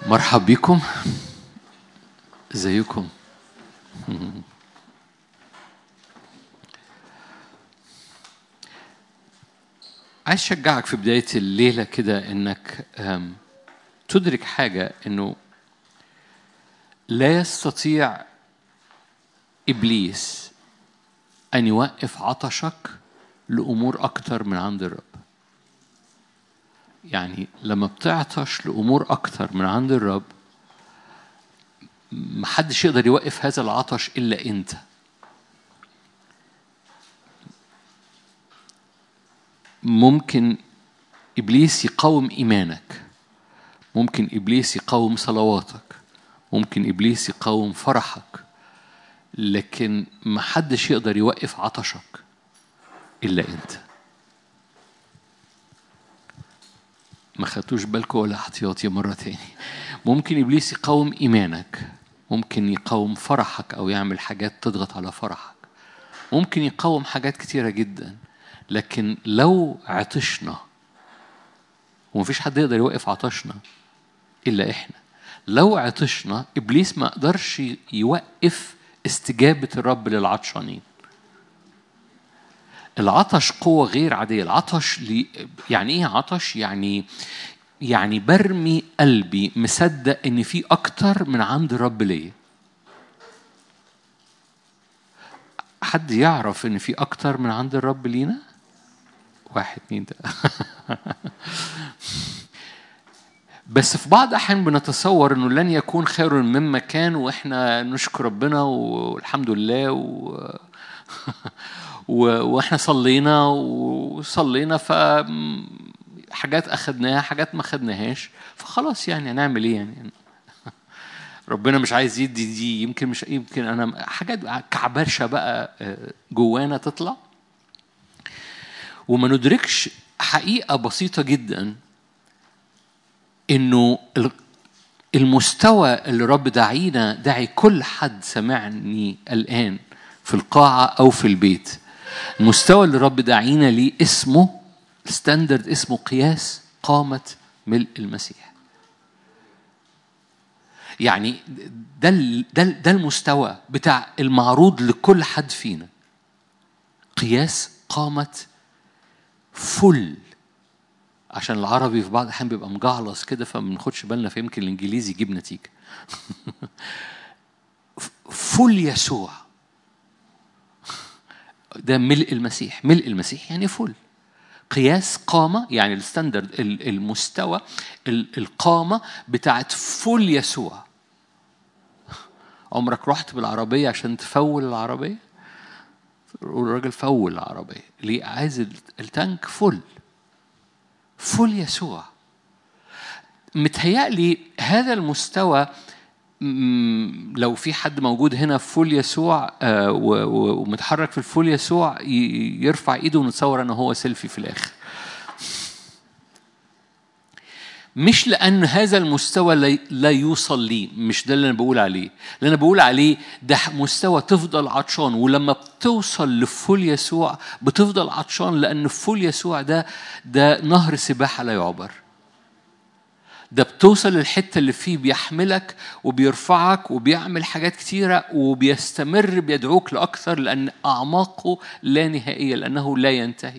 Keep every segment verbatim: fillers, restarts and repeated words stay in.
مرحب بكم. ازيكم؟ عايز اشجعك في بداية الليلة كده انك تدرك حاجة، انه لا يستطيع ابليس ان يوقف عطشك لامور اكتر من عند الرب. يعني لما بتعطش لامور اكتر من عند الرب محدش يقدر يوقف هذا العطش الا انت. ممكن إبليس يقاوم إيمانك، ممكن إبليس يقاوم صلواتك، ممكن إبليس يقاوم فرحك، لكن ما حدش يقدر يوقف عطشك إلا أنت. ما خدتوش بالكم ولا احتياطي مرة تاني؟ ممكن إبليس يقاوم إيمانك، ممكن يقاوم فرحك أو يعمل حاجات تضغط على فرحك، ممكن يقاوم حاجات كتيرة جدا، لكن لو عطشنا، ومفيش حد يقدر يوقف عطشنا إلا إحنا، لو عطشنا إبليس ما قدرش يوقف استجابة الرب للعطشانين. العطش قوة غير عادية. العطش لي يعني إيه عطش؟ يعني يعني برمي قلبي مصدق إن في أكتر من عند الرب ليه. حد يعرف إن في أكتر من عند الرب لينا؟ واحد اتنين ده. بس في بعض الأحيان بنتصور إنه لن يكون خير مما كان، وإحنا نشكر ربنا والحمد لله و... و... وإحنا صلينا وصلينا، ف حاجات أخدناها حاجات ما خدناهاش، فخلاص يعني هنعمل إيه يعني؟ ربنا مش عايز يدي دي، يمكن مش يمكن أنا حاجات كعبرشة بقى جوانا تطلع، وما ندركش حقيقة بسيطة جدا، إنه المستوى اللي رب داعينا داعي كل حد سمعني الآن في القاعة أو في البيت. المستوى اللي رب داعينا ليه اسمه ستاندرد، اسمه قياس قامة ملء المسيح. يعني ده ده ده المستوى بتاع المعروض لكل حد فينا، قياس قامة فل. عشان العربي في بعض الأحيان بيبقى مجعلص كده فما بناخدش بالنا، فيمكن الإنجليزي يجيب نتيجة. فل يسوع ده ملء المسيح. ملء المسيح يعني فل. قياس قامة يعني الستاندرد، المستوى القامة بتاعت فل يسوع. عمرك رحت بالعربية عشان تفول العربية؟ الراجل فول العربية ليه؟ عايز التانك فل. فل يسوع. متهيألي هذا المستوى، لو في حد موجود هنا في فول يسوع ومتحرك في الفول يسوع يرفع ايده ونتصور انه هو سيلفي في الاخر. مش لأن هذا المستوى لا يوصل لي، مش ده اللي أنا بقول عليه. اللي أنا بقول عليه ده مستوى تفضل عطشان، ولما بتوصل لفول يسوع بتفضل عطشان، لأن فول يسوع ده ده نهر سباحة لا يعبر. ده بتوصل للحتة اللي فيه بيحملك وبيرفعك وبيعمل حاجات كتيرة وبيستمر بيدعوك لأكثر، لأن أعماقه لا نهائية، لأنه لا ينتهي.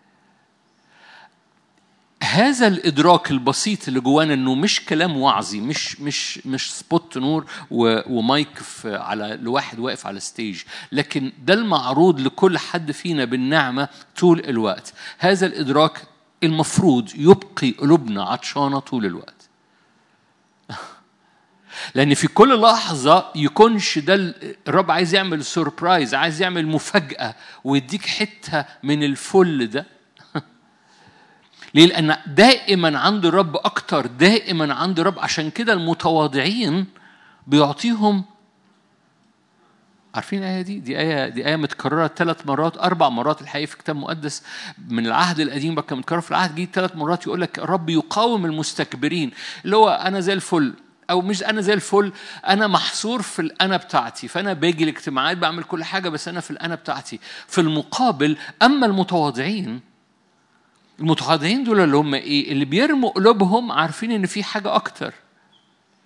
هذا الإدراك البسيط اللي جوانا، إنه مش كلام وعظي، مش مش مش سبوت نور ومايك على لواحد واقف على ستيج، لكن ده المعروض لكل حد فينا بالنعمة طول الوقت. هذا الإدراك المفروض يبقي قلوبنا عطشانة طول الوقت، لأن في كل لحظة يكونش ده الرب عايز يعمل سوربرايز، عايز يعمل مفاجأة ويديك حتة من الفل ده. ليه؟ لأن دائما عند الرب أكتر، دائما عند الرب. عشان كده المتواضعين بيعطيهم. عارفين الآية دي؟ دي آية دي آية متكررة ثلاث مرات أربع مرات الحقيقة في كتاب مقدس من العهد القديم، بقى متكرر في العهد الجديد ثلاث مرات. يقول لك الرب يقاوم المستكبرين، اللي هو أنا زي الفل، أو مش أنا زي الفل، أنا محصور في الأنا بتاعتي، فأنا باجي الاجتماعات بعمل كل حاجة بس أنا في الأنا بتاعتي. في المقابل أما المتواضعين، المتواضعين دول اللي هم إيه؟ اللي بيرموا قلوبهم عارفين إن في حاجة أكتر.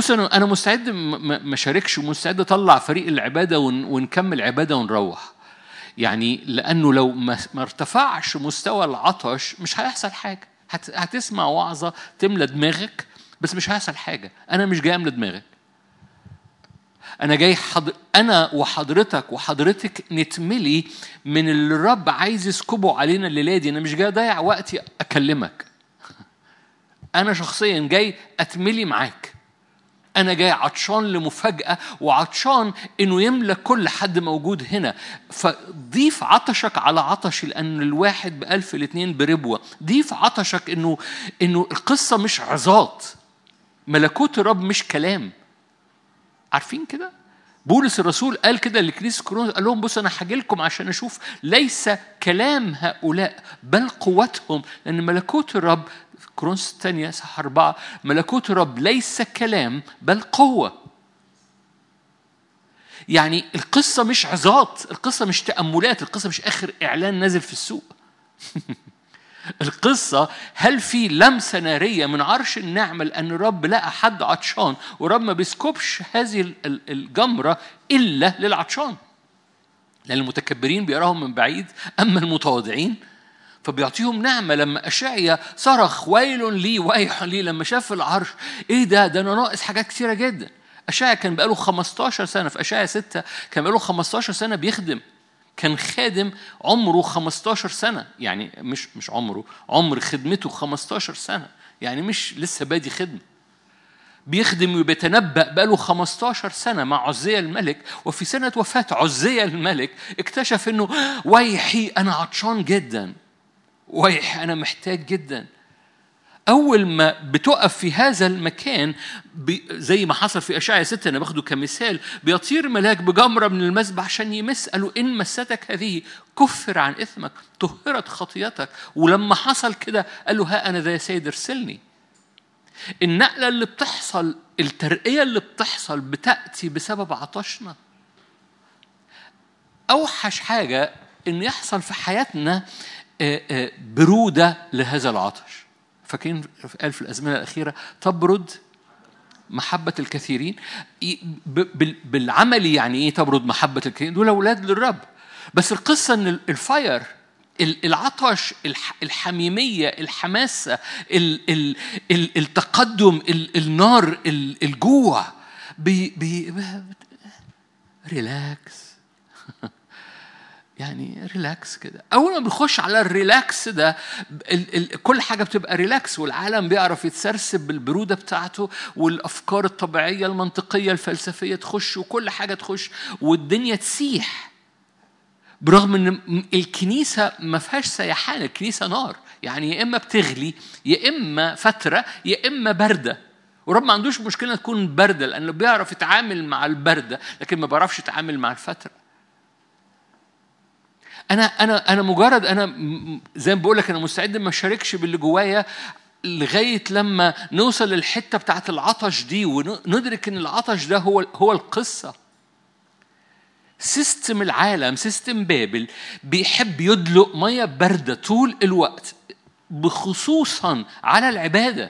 بص أنا أنا مستعد ما شاركش ومستعد أطلع فريق العبادة ونكمل عبادة ونروح. يعني لأنه لو ما ارتفعش مستوى العطش مش هيحصل حاجة. هتسمع وعظة تملى دماغك بس مش هيحصل حاجة. أنا مش جاي أملى دماغك. أنا جاي حضر... أنا وحضرتك وحضرتك نتملي من اللي الرب عايز يسكبه علينا الليلة دي. أنا مش جاي أضيع وقتي أكلمك. أنا شخصيا جاي أتملي معاك. أنا جاي عطشان لمفاجأة وعطشان إنه يملى كل حد موجود هنا. فضيف عطشك على عطشي لأن الواحد بألف الاثنين بربوة. ضيف عطشك إنه إنه القصة مش عظات. ملكوت الرب مش كلام. عارفين كده؟ بولس الرسول قال كده لكنيسة كورنثوس قال لهم بص أنا هاجي لكم عشان أشوف ليس كلام هؤلاء بل قوتهم لأن ملكوت الرب كورنثوس الثانية صح أربعة ملكوت الرب ليس كلام بل قوة. يعني القصة مش عظات، القصة مش تأملات، القصة مش آخر إعلان نازل في السوق. القصة هل في لمسة نارية من عرش النعمة لأن الرب لقى حد عطشان ورب ما بيسكبش هذه الجمرة إلا للعطشان. لأن المتكبرين بيراهم من بعيد أما المتواضعين فبيعطيهم نعمة. لما أشعيا صرخ ويل لي ويح لي لما شاف العرش إيه ده ده أنا ناقص حاجات كتيرة جدا. أشعيا كان بقاله خمستاشر سنة في أشعيا ستة كان بقاله خمستاشر سنة بيخدم. كان خادم عمره خمستاشر سنة يعني مش مش عمره عمر خدمته خمستاشر سنة يعني مش لسه بادي خدمة. بيخدم وبيتنبأ بقاله خمستاشر سنة مع عزية الملك. وفي سنة وفاة عزية الملك اكتشف إنه ويحي أنا عطشان جدا ويحي أنا محتاج جدا. أول ما بتقف في هذا المكان زي ما حصل في أشعيا ستة أنا باخده كمثال بيطير ملاك بجمرة من المسبح عشان يمس قالوا إن مستك هذه كفر عن إثمك طهرت خطيتك. ولما حصل كده قالوا ها أنا ذا يا سيد ارسلني. النقلة اللي بتحصل الترقية اللي بتحصل بتأتي بسبب عطشنا. أوحش حاجة إن يحصل في حياتنا برودة لهذا العطش. فاكرين قال في الأزمنة الأخيرة تبرد محبة الكثيرين. بالعمل يعني إيه تبرد محبة الكثيرين؟ دول أولاد للرب. بس القصة إن الفاير العطش الحميمية الحماسة التقدم النار الجوع بي بي ريلاكس يعني ريلاكس كده. أول ما بنخش على الريلاكس ده ال ال كل حاجة بتبقى ريلاكس والعالم بيعرف يتسرسب بالبرودة بتاعته والأفكار الطبيعية المنطقية الفلسفية تخش وكل حاجة تخش والدنيا تسيح. برغم ان الكنيسة ما فيهاش سيحان. الكنيسة نار يعني يا إما بتغلي يا إما فترة يا إما باردة. ورب ما عندوش مشكلة تكون باردة لأنه بيعرف يتعامل مع الباردة لكن ما بيعرفش يتعامل مع الفترة. أنا أنا أنا مجرد أنا زي ما بقولك أنا مستعد ما أشاركش باللي جوايا لغاية لما نوصل للحتة بتاعة العطش دي وندرك إن العطش ده هو هو القصة. سيستم العالم سيستم بابل بيحب يدلق مية باردة طول الوقت بخصوصا على العبادة.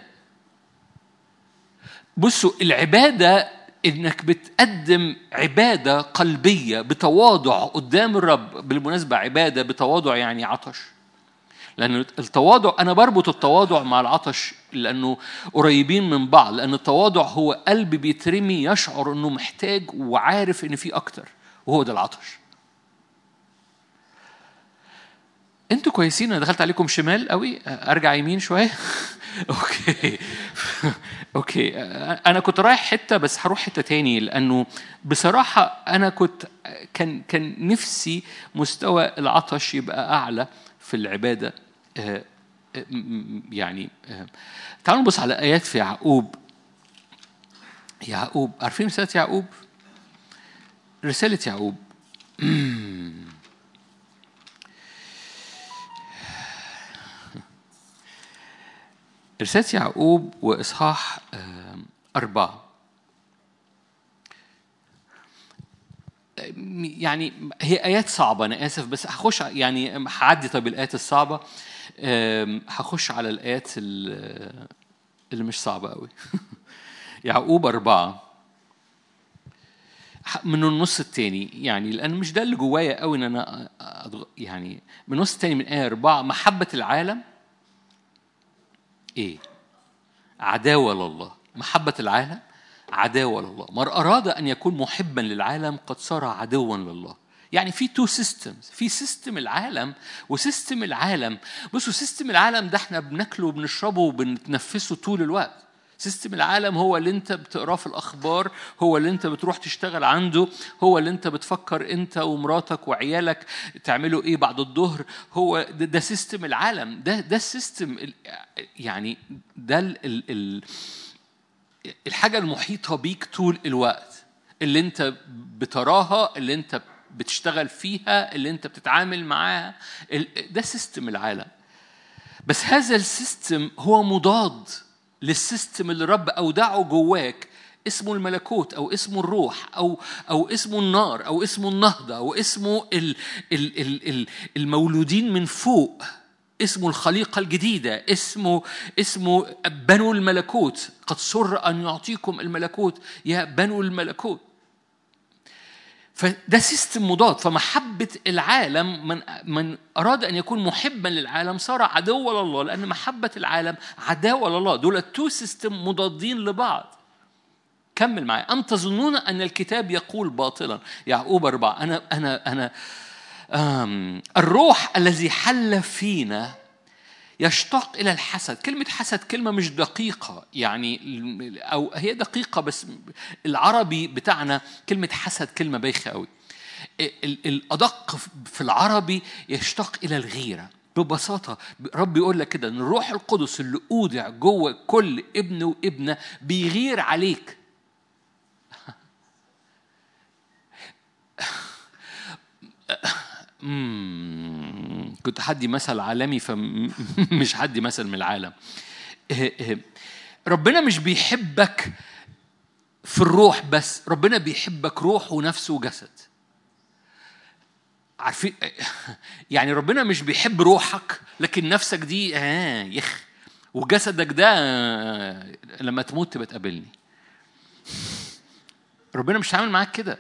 بصوا العبادة إنك بتقدم عبادة قلبية بتواضع قدام الرب. بالمناسبة عبادة بتواضع يعني عطش. لأن التواضع أنا بربط التواضع مع العطش لأنه قريبين من بعض. لأن التواضع هو قلب بيترمي يشعر إنه محتاج وعارف إن في أكتر وهو ده العطش. أنتوا كويسين؟ أنا دخلت عليكم شمال قوي أرجع يمين شوية. أوكي أوكي أنا كنت رايح حتة بس هروح حتة تاني لأنه بصراحة أنا كنت كان كان نفسي مستوى العطش يبقى أعلى في العبادة. يعني تعالوا نبص على آيات في يعقوب. يعقوب عارفين رسالة يعقوب؟ رسالة يعقوب رسالة يعقوب وإصحاح أربعة. يعني هي آيات صعبة أنا آسف بس هخش يعني هعدي طب الآيات الصعبة هخش على الآيات اللي مش صعبة قوي. يعقوب أربعة من النص التاني، يعني لأن مش ده اللي جوايا قوي إن أنا أضغ... يعني من النص التاني من آية أربعة. محبة العالم إيه؟ عداوة لله. محبة العالم عداوة لله. من أراد أن يكون محبا للعالم قد صار عدوا لله. يعني في تو سيستمز، في سيستم العالم وسيستم العالم. بصوا سيستم العالم ده احنا بناكله وبنشربه وبنتنفسه طول الوقت. سيستم العالم هو اللي انت بتقراه في الأخبار، هو اللي انت بتروح تشتغل عنده، هو اللي انت بتفكر انت ومراتك وعيالك تعملوا ايه بعد الظهر. هو ده, ده سيستم العالم. ده ده السيستم يعني ده ال ال ال الحاجة المحيطة بيك طول الوقت، اللي انت بتراها، اللي انت بتشتغل فيها، اللي انت بتتعامل معاها. ده سيستم العالم. بس هذا السيستم هو مضاد للسيستم اللي رب أودعه جواك، اسمه الملكوت أو اسمه الروح أو أو اسمه النار أو اسمه النهضة أو اسمه ال ال ال ال المولودين من فوق، اسمه الخليقة الجديدة، اسمه اسمه بنو الملكوت. قد سر أن يعطيكم الملكوت يا بنو الملكوت. فده سيستم مضاد. فمحبة العالم، من من أراد أن يكون محبا للعالم صار عدو لله، لأن محبة العالم عداوة لله. دول التو سيستم مضادين لبعض. كمل معي. أم تظنون أن الكتاب يقول باطلا؟ يعقوب أربعة. أنا أنا أنا الروح الذي حل فينا يشتاق إلى الحسد. كلمة حسد كلمة مش دقيقة يعني، أو هي دقيقة بس العربي بتاعنا كلمة حسد كلمة بايخة قوي. الأدق في العربي يشتاق إلى الغيرة. ببساطة رب يقول لك كده إن الروح القدس اللي أودع جوه كل ابن وابنة بيغير عليك. مم. كنت حدي مثل عالمي فمش حدي مثل من العالم. ربنا مش بيحبك في الروح بس، ربنا بيحبك روح ونفس وجسد. عارفين يعني ربنا مش بيحب روحك لكن نفسك دي آه يخ، وجسدك ده آه لما تموت تبقى تقابلني. ربنا مش عامل معاك كده.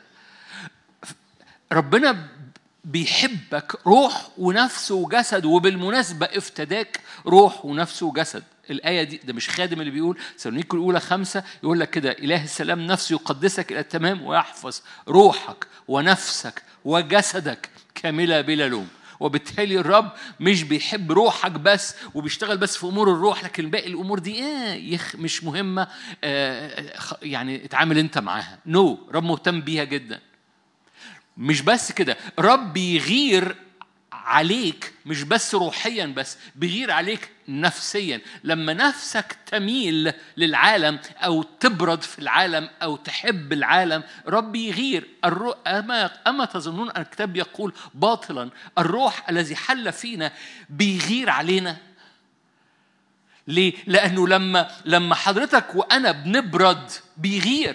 ربنا بيحبك روح ونفس وجسد، وبالمناسبة افتداك روح ونفس وجسد. الآية دي ده مش خادم اللي بيقول، تسالونيكي الأولى خمسة يقول لك كده: إله السلام نفسه يقدسك إلى التمام ويحفظ روحك ونفسك وجسدك كاملة بلا لوم. وبالتالي الرب مش بيحب روحك بس وبيشتغل بس في أمور الروح، لكن باقي الأمور دي آه يخ مش مهمة، آه يعني اتعامل أنت معاها. نو no. رب مهتم بيها جدا. مش بس كده، رب بيغير عليك مش بس روحيا بس، بيغير عليك نفسيا. لما نفسك تميل للعالم أو تبرد في العالم أو تحب العالم، رب يغير. أما, أما تظنون أن الكتاب يقول باطلا؟ الروح الذي حل فينا بيغير علينا. ليه؟ لأنه لما لما حضرتك وأنا بنبرد بيغير،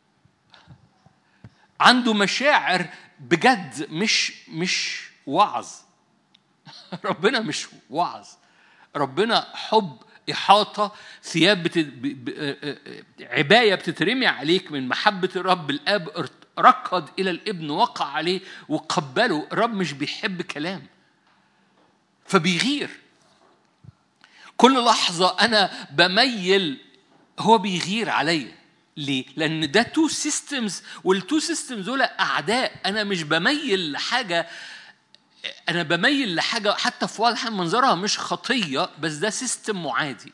عنده مشاعر بجد، مش مش وعظ. ربنا مش وعظ، ربنا حب، إحاطة، ثياب بت... ب... ب... عباية بتترمي عليك من محبة الرب. الآب ركض إلى الابن، وقع عليه وقبله. الرب مش بيحب كلام فبيغير. كل لحظة أنا بميل هو بيغير عليا. ليه؟ لأن ده تو سيستمز، والتو سيستمز دول أعداء. أنا مش بميل لحاجة، أنا بميل لحاجة حتى في واضح منظرها مش خطية، بس ده سيستم معادي.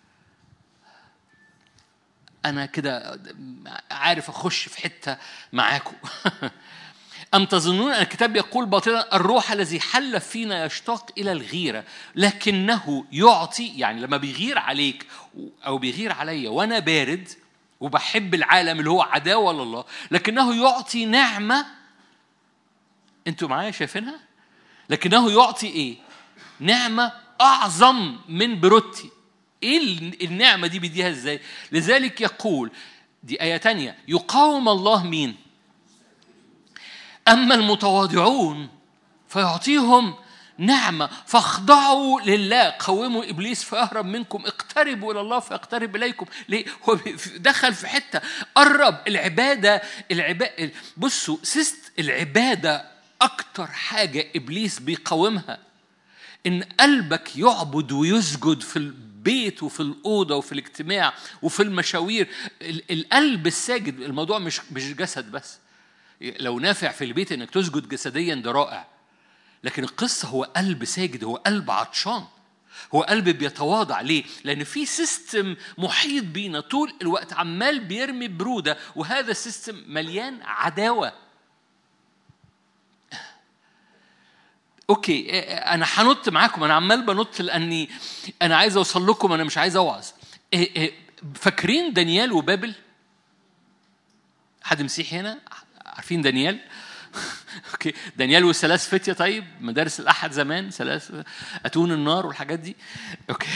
أنا كده عارف أخش في حتة معاكم. أم تظنون أن الكتاب يقول باطلا؟ الروح الذي حل فينا يشتاق إلى الغيرة لكنه يعطي. يعني لما بيغير عليك أو بيغير عليا وأنا بارد وبحب العالم اللي هو عداوة لله، لكنه يعطي نعمة. أنتوا معايا شايفينها؟ لكنه يعطي إيه؟ نعمة أعظم من بروتي. إيه النعمة دي بديها إزاي؟ لذلك يقول، دي آية تانية، يقاوم الله مين؟ أما المتواضعون فيعطيهم نعمة. فاخضعوا لله، قوموا إبليس فيهرب منكم، اقتربوا إلى الله فيقترب إليكم. ليه؟ هو دخل في حتة قرب. العبادة العبادة بصوا سيست العبادة أكتر حاجة إبليس بيقاومها إن قلبك يعبد ويسجد في البيت وفي الأوضة وفي الاجتماع وفي المشاوير. القلب الساجد، الموضوع مش مش جسد بس. لو نافع في البيت إنك تسجد جسديا ده رائع، لكن القصة هو قلب ساجد، هو قلب عطشان، هو قلب بيتواضع. ليه؟ لأن في سيستم محيط بينا طول الوقت عمال بيرمي برودة، وهذا السيستم مليان عداوة. أوكي أنا هنط معاكم، أنا عمال بنط لأني أنا عايز أوصل لكم، أنا مش عايز أوعظ. فاكرين دانيال وبابل؟ حد مسيحي هنا؟ عارفين دانيال؟ اوكي دانيال والثلاث فتية. طيب مدارس الأحد زمان، ثلاث أتون النار والحاجات دي. اوكي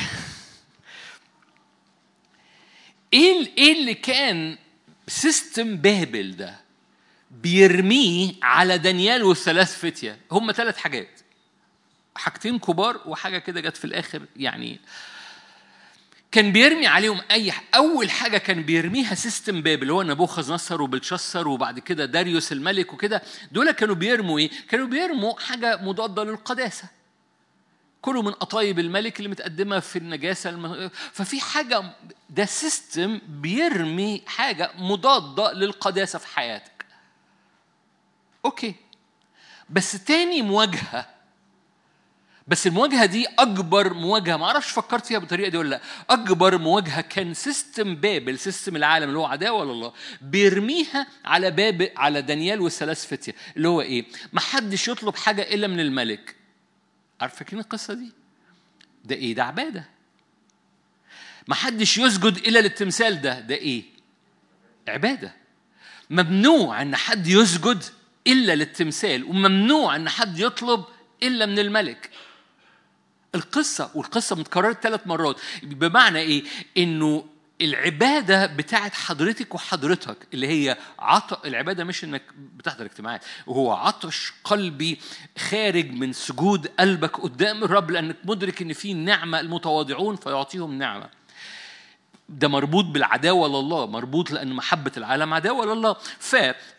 ايه ايه اللي كان سيستم بابل ده بيرميه على دانيال والثلاث فتية؟ هم ثلاث حاجات، حاجتين كبار وحاجة كده جت في الآخر. يعني كان بيرمي عليهم أي ح... أول حاجة كان بيرميها سيستم بابل، هو نبوخذ نصر وبلشسر وبعد كده داريوس الملك وكده. دول كانوا بيرموا إيه؟ كانوا بيرموا حاجة مضادة للقداسة، كله من قطايب الملك اللي متقدمة في النجاسة الم... ففي حاجة، ده سيستم بيرمي حاجة مضادة للقداسة في حياتك. أوكي بس تاني مواجهة، بس المواجهة دي أكبر مواجهة، ما أعرفش فكرت فيها بالطريقة دي ولا لا. أكبر مواجهة كان سيستم بابل، سيستم العالم اللي هو عداوة لله، بيرميها على باب على دانيال والثلاث فتية، اللي هو إيه؟ ما حدش يطلب حاجة إلا من الملك. عارف فاكرين القصة دي؟ ده إيه؟ ده عبادة. ما حدش يسجد إلا للتمثال ده، ده إيه؟ عبادة. ممنوع أن حد يسجد إلا للتمثال، وممنوع أن حد يطلب إلا من الملك. القصة والقصة متكررة ثلاث مرات. بمعنى إيه؟ إنه العبادة بتاعت حضرتك وحضرتك اللي هي عط... العبادة مش إنك بتحضر اجتماعات، وهو عطش قلبي خارج من سجود قلبك قدام الرب، لأنك مدرك إن في نعمة المتواضعون فيعطيهم نعمة. ده مربوط بالعداوة لله، مربوط لأن محبة العالم عداوة لله. ف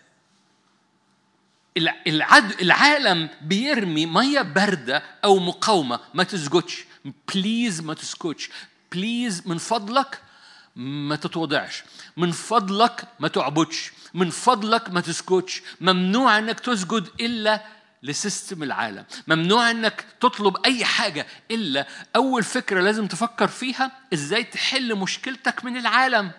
العد... العالم بيرمي مية باردة أو مقاومة، ما تسجدش بليز، ما تسكتش بليز، من فضلك ما تتوضعش، من فضلك ما تعبدش، من فضلك ما تسكتش. ممنوع أنك تسجد إلا لسيستم العالم، ممنوع أنك تطلب أي حاجة إلا أول فكرة لازم تفكر فيها إزاي تحل مشكلتك من العالم.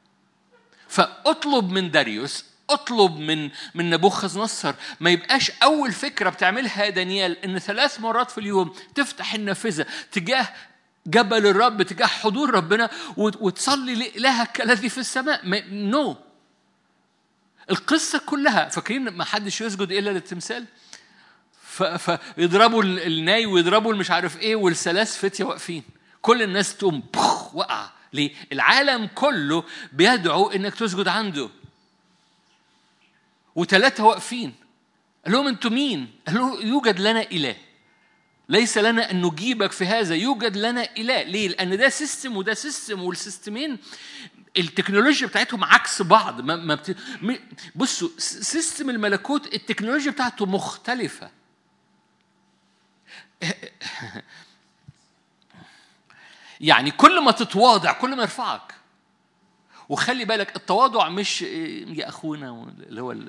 فأطلب من داريوس، اطلب من من نبوخذ نصر، ما يبقاش أول فكرة بتعملها دانيال إن ثلاث مرات في اليوم تفتح النافذة تجاه جبل الرب، تجاه حضور ربنا، وتصلي لإلهك الذي في السماء. نو no. القصة كلها فاكرين ما حدش يسجد إلا للتمثال، فيضربوا الناي ويضربوا المش عارف إيه، والثلاث فتية واقفين، كل الناس تقوم وقع. ليه؟ العالم كله بيدعو إنك تسجد عنده، وثلاثة واقفين. قال لهم أنتوا مين؟ قال له يوجد لنا إله، ليس لنا أن نجيبك في هذا، يوجد لنا إله. ليه؟ لأن ده سيستم وده سيستم، والسيستمين التكنولوجيا بتاعتهم عكس بعض. ما ما بت... بصوا سيستم الملكوت التكنولوجيا بتاعته مختلفة. يعني كل ما تتواضع كل ما يرفعك. وخلي بالك التواضع مش يا أخونا اللي هو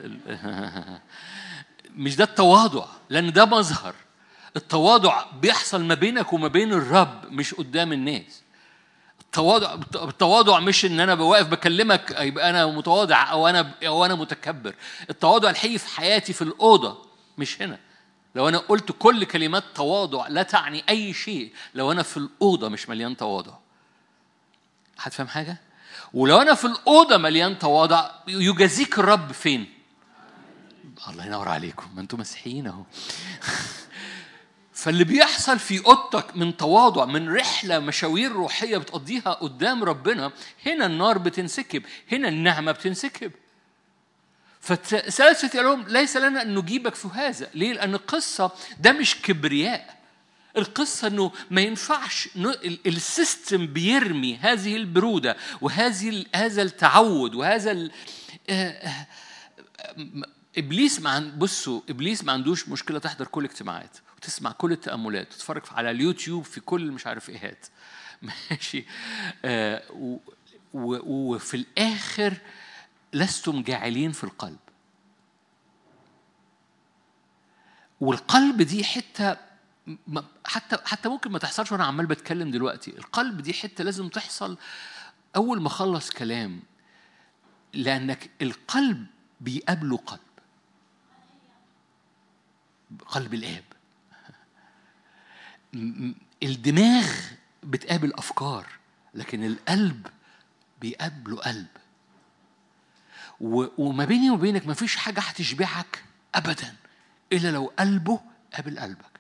مش ده التواضع، لأن ده مظهر. التواضع بيحصل ما بينك وما بين الرب، مش قدام الناس. التواضع التواضع مش ان انا بواقف بكلمك يبقى انا متواضع او انا او انا متكبر. التواضع الحقيقي في حياتي في الأوضة، مش هنا. لو انا قلت كل كلمات تواضع لا تعني اي شيء لو انا في الأوضة مش مليان تواضع. هتفهم حاجة؟ ولو أنا في الأوضة مليان تواضع يجازيك الرب فين؟ الله ينور عليكم، ما أنتم مسيحيين أهو. فاللي بيحصل في أوضتك من تواضع، من رحلة مشاوير روحية بتقضيها قدام ربنا، هنا النار بتنسكب، هنا النعمة بتنسكب. فثلاثة قال لهم ليس لنا أن نجيبك في هذا. ليه؟ لأن القصة ده مش كبرياء، القصة أنه ما ينفعش السيستم بيرمي هذه البرودة وهذه هذا التعود وهذا ال... إبليس ما عن... بصوا إبليس ما عندوش مشكلة تحضر كل اجتماعات وتسمع كل التأملات وتتفرج على اليوتيوب في كل مش عارف إيهات ماشي. آه و... و... وفي الآخر لستم جاعلين في القلب. والقلب دي حتة حتى حتى ممكن ما تحصلش وانا عمال بتكلم دلوقتي. القلب دي حتة لازم تحصل اول ما اخلص كلام، لانك القلب بيقابله قلب قلب الاب. الدماغ بتقابل افكار، لكن القلب بيقابله قلب. وما بيني وبينك ما فيش حاجة هتشبعك ابدا الا لو قلبه قابل قلبك.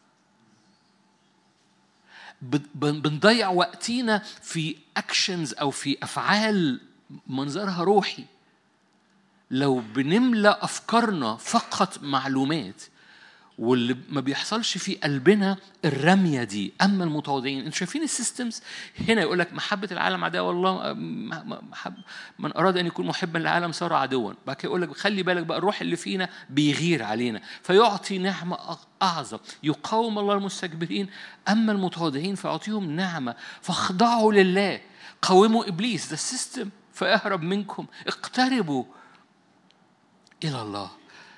بنضيع وقتينا في اكشنز او في افعال منظرها روحي لو بنملأ افكارنا فقط معلومات، واللي ما بيحصلش في قلبنا الرمية دي. أما المتواضعين، أنتوا شايفين السيستمز هنا يقول لك محبة العالم عداوة والله، محب من أراد أن يكون محبا للعالم صار عدوا. بعد كده يقول لك خلي بالك بقى الروح اللي فينا بيغير علينا فيعطي نعمة أعظم، يقاوم الله المستكبرين، أما المتواضعين فيعطيهم نعمة. فاخضعوا لله، قاوموا إبليس ده السيستم فيهرب منكم، اقتربوا إلى الله.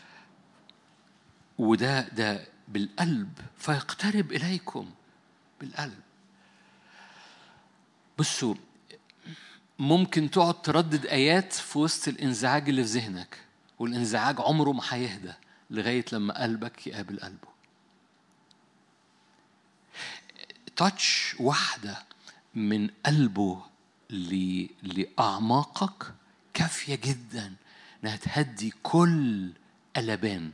وده ده بالقلب فيقترب إليكم بالقلب. بصوا، ممكن تقعد تردد آيات في وسط الانزعاج اللي في ذهنك، والانزعاج عمره ما هيهدى لغاية لما قلبك يقابل قلبه. تاتش واحدة من قلبه لأعماقك كافية جدا انها تهدي كل قلبان.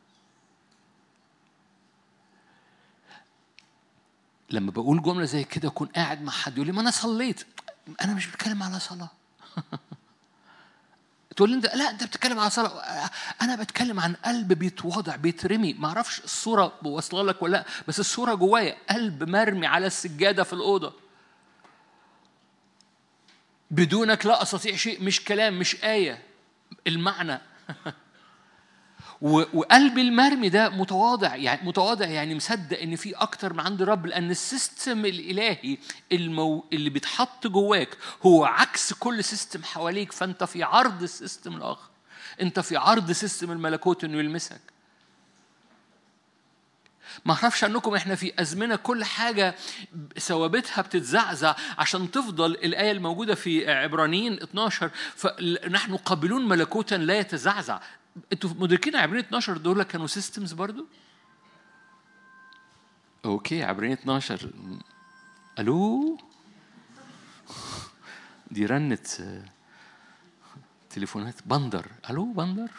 لما بقول جملة زي كده أكون قاعد مع حد يقول لي ما أنا صليت، أنا مش بتكلم على صلاة. تقول لي أنت لا أنت بتتكلم على صلاة، أنا بتكلم عن قلب بيتواضع بيترمي. ما أعرفش الصورة بوصلها لك ولا لا، بس الصورة جوايا قلب مرمي على السجادة في الأوضة بدونك لا أستطيع شيء، مش كلام مش آية، المعنى. وقلبي المرمي ده متواضع، يعني متواضع يعني مصدق ان في اكتر من عند الرب، لان السيستم الالهي المو... اللي بيتحط جواك هو عكس كل سيستم حواليك. فانت في عرض السيستم الاخر، انت في عرض سيستم الملكوت انه يلمسك. ما اعرفش عنكم، احنا في ازمنه كل حاجه ثوابتها بتتزعزع عشان تفضل الايه الموجوده في عبرانيين اثناشر، فنحن قابلون ملكوتا لا يتزعزع. انتوا مدركين عبرانيين اثناشر دول كانوا سيستمز برضو؟ اوكي، عبرانيين اثناشر. الو، دي رنت تليفونات بندر. الو بندر.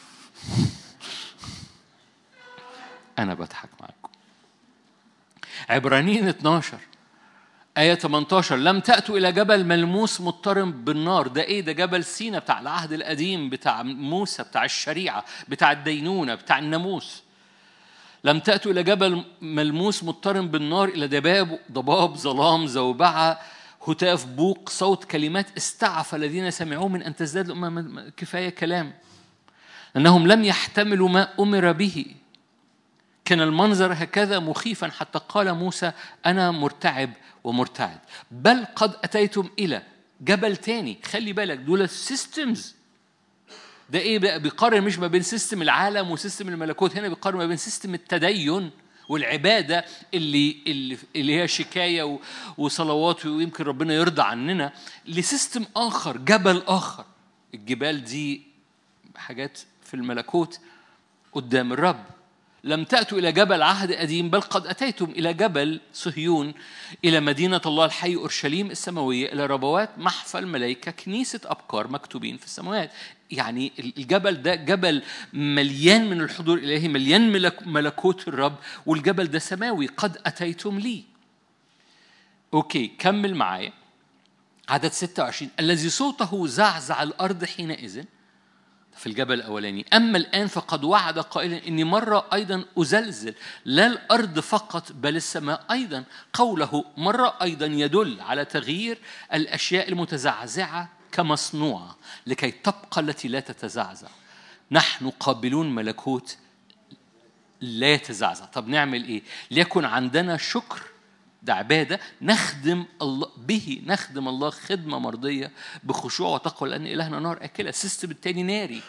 انا بضحك معاكم. عبرانيين اثناشر آية ثمانية عشر، لم تأتوا إلى جبل ملموس مضطرم بالنار. ده إيه؟ ده جبل سينا بتاع العهد القديم، بتاع موسى، بتاع الشريعة، بتاع الدينونة، بتاع الناموس. لم تأتوا إلى جبل ملموس مضطرم بالنار، إلى دباب ضباب ظلام زوبعة هتاف بوق صوت كلمات استعف الذين سمعوا من أن تزداد الأمم. كفاية كلام، لأنهم لم يحتملوا ما أمر به. كان المنظر هكذا مخيفا حتى قال موسى أنا مرتعب ومرتعد. بل قد أتيتم إلى جبل تاني. خلي بالك دول السيستمز. ده إيه بقى؟ بيقارن مش ما بين سيستم العالم وسيستم الملكوت، هنا بيقارن ما بين سيستم التدين والعبادة اللي اللي, اللي هي شكاية وصلوات ويمكن ربنا يرضى عننا، لسيستم آخر، جبل آخر. الجبال دي حاجات في الملكوت قدام الرب. لم تأتوا إلى جبل عهد قديم، بل قد أتيتم إلى جبل صهيون، إلى مدينة الله الحي أورشليم السماوية، إلى ربوات محفى الملائكة، كنيسة أبكار مكتوبين في السماوات. يعني الجبل ده جبل مليان من الحضور الإلهي، مليان ملك ملكوت الرب، والجبل ده سماوي. قد أتيتم لي. أوكي، كمل معايا عدد ستة وعشرين. الذي صوته زعزع الأرض حينئذ في الجبل الأولاني. أما الآن فقد وعد قائلا إني مرة أيضا أزلزل لا الأرض فقط بل السماء أيضا. قوله مرة أيضا يدل على تغيير الأشياء المتزعزعة كمصنوعة لكي تبقى التي لا تتزعزع. نحن قابلون ملكوت لا يتزعزع. طب نعمل إيه؟ ليكن عندنا شكر، ده عبادة نخدم الله به، نخدم الله خدمة مرضية بخشوع وتقوى لأن إلهنا نار أكلة. السيستم التاني ناري.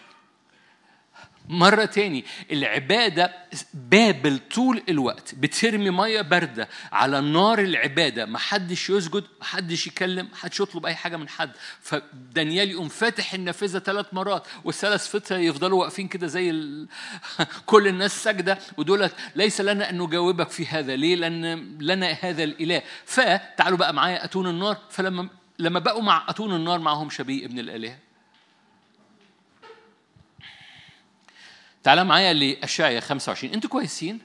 مرة تاني العبادة بابل طول الوقت بترمي مية باردة على نار العبادة، محدش يسجد، محدش يكلم، محدش يطلب أي حاجة من حد. فدانيال يقوم فاتح النافذة ثلاث مرات والثلاث فترة يفضلوا واقفين كده زي ال... كل الناس سجدة ودولت ليس لنا أن نجاوبك في هذا. ليه؟ لأن لنا هذا الإله. فتعالوا بقى معايا أتون النار. فلما لما بقوا مع أتون النار معهم شبيه ابن الآلهة. تعالى معايا لأشعياء خمسة وعشرين. أنتوا كويسين؟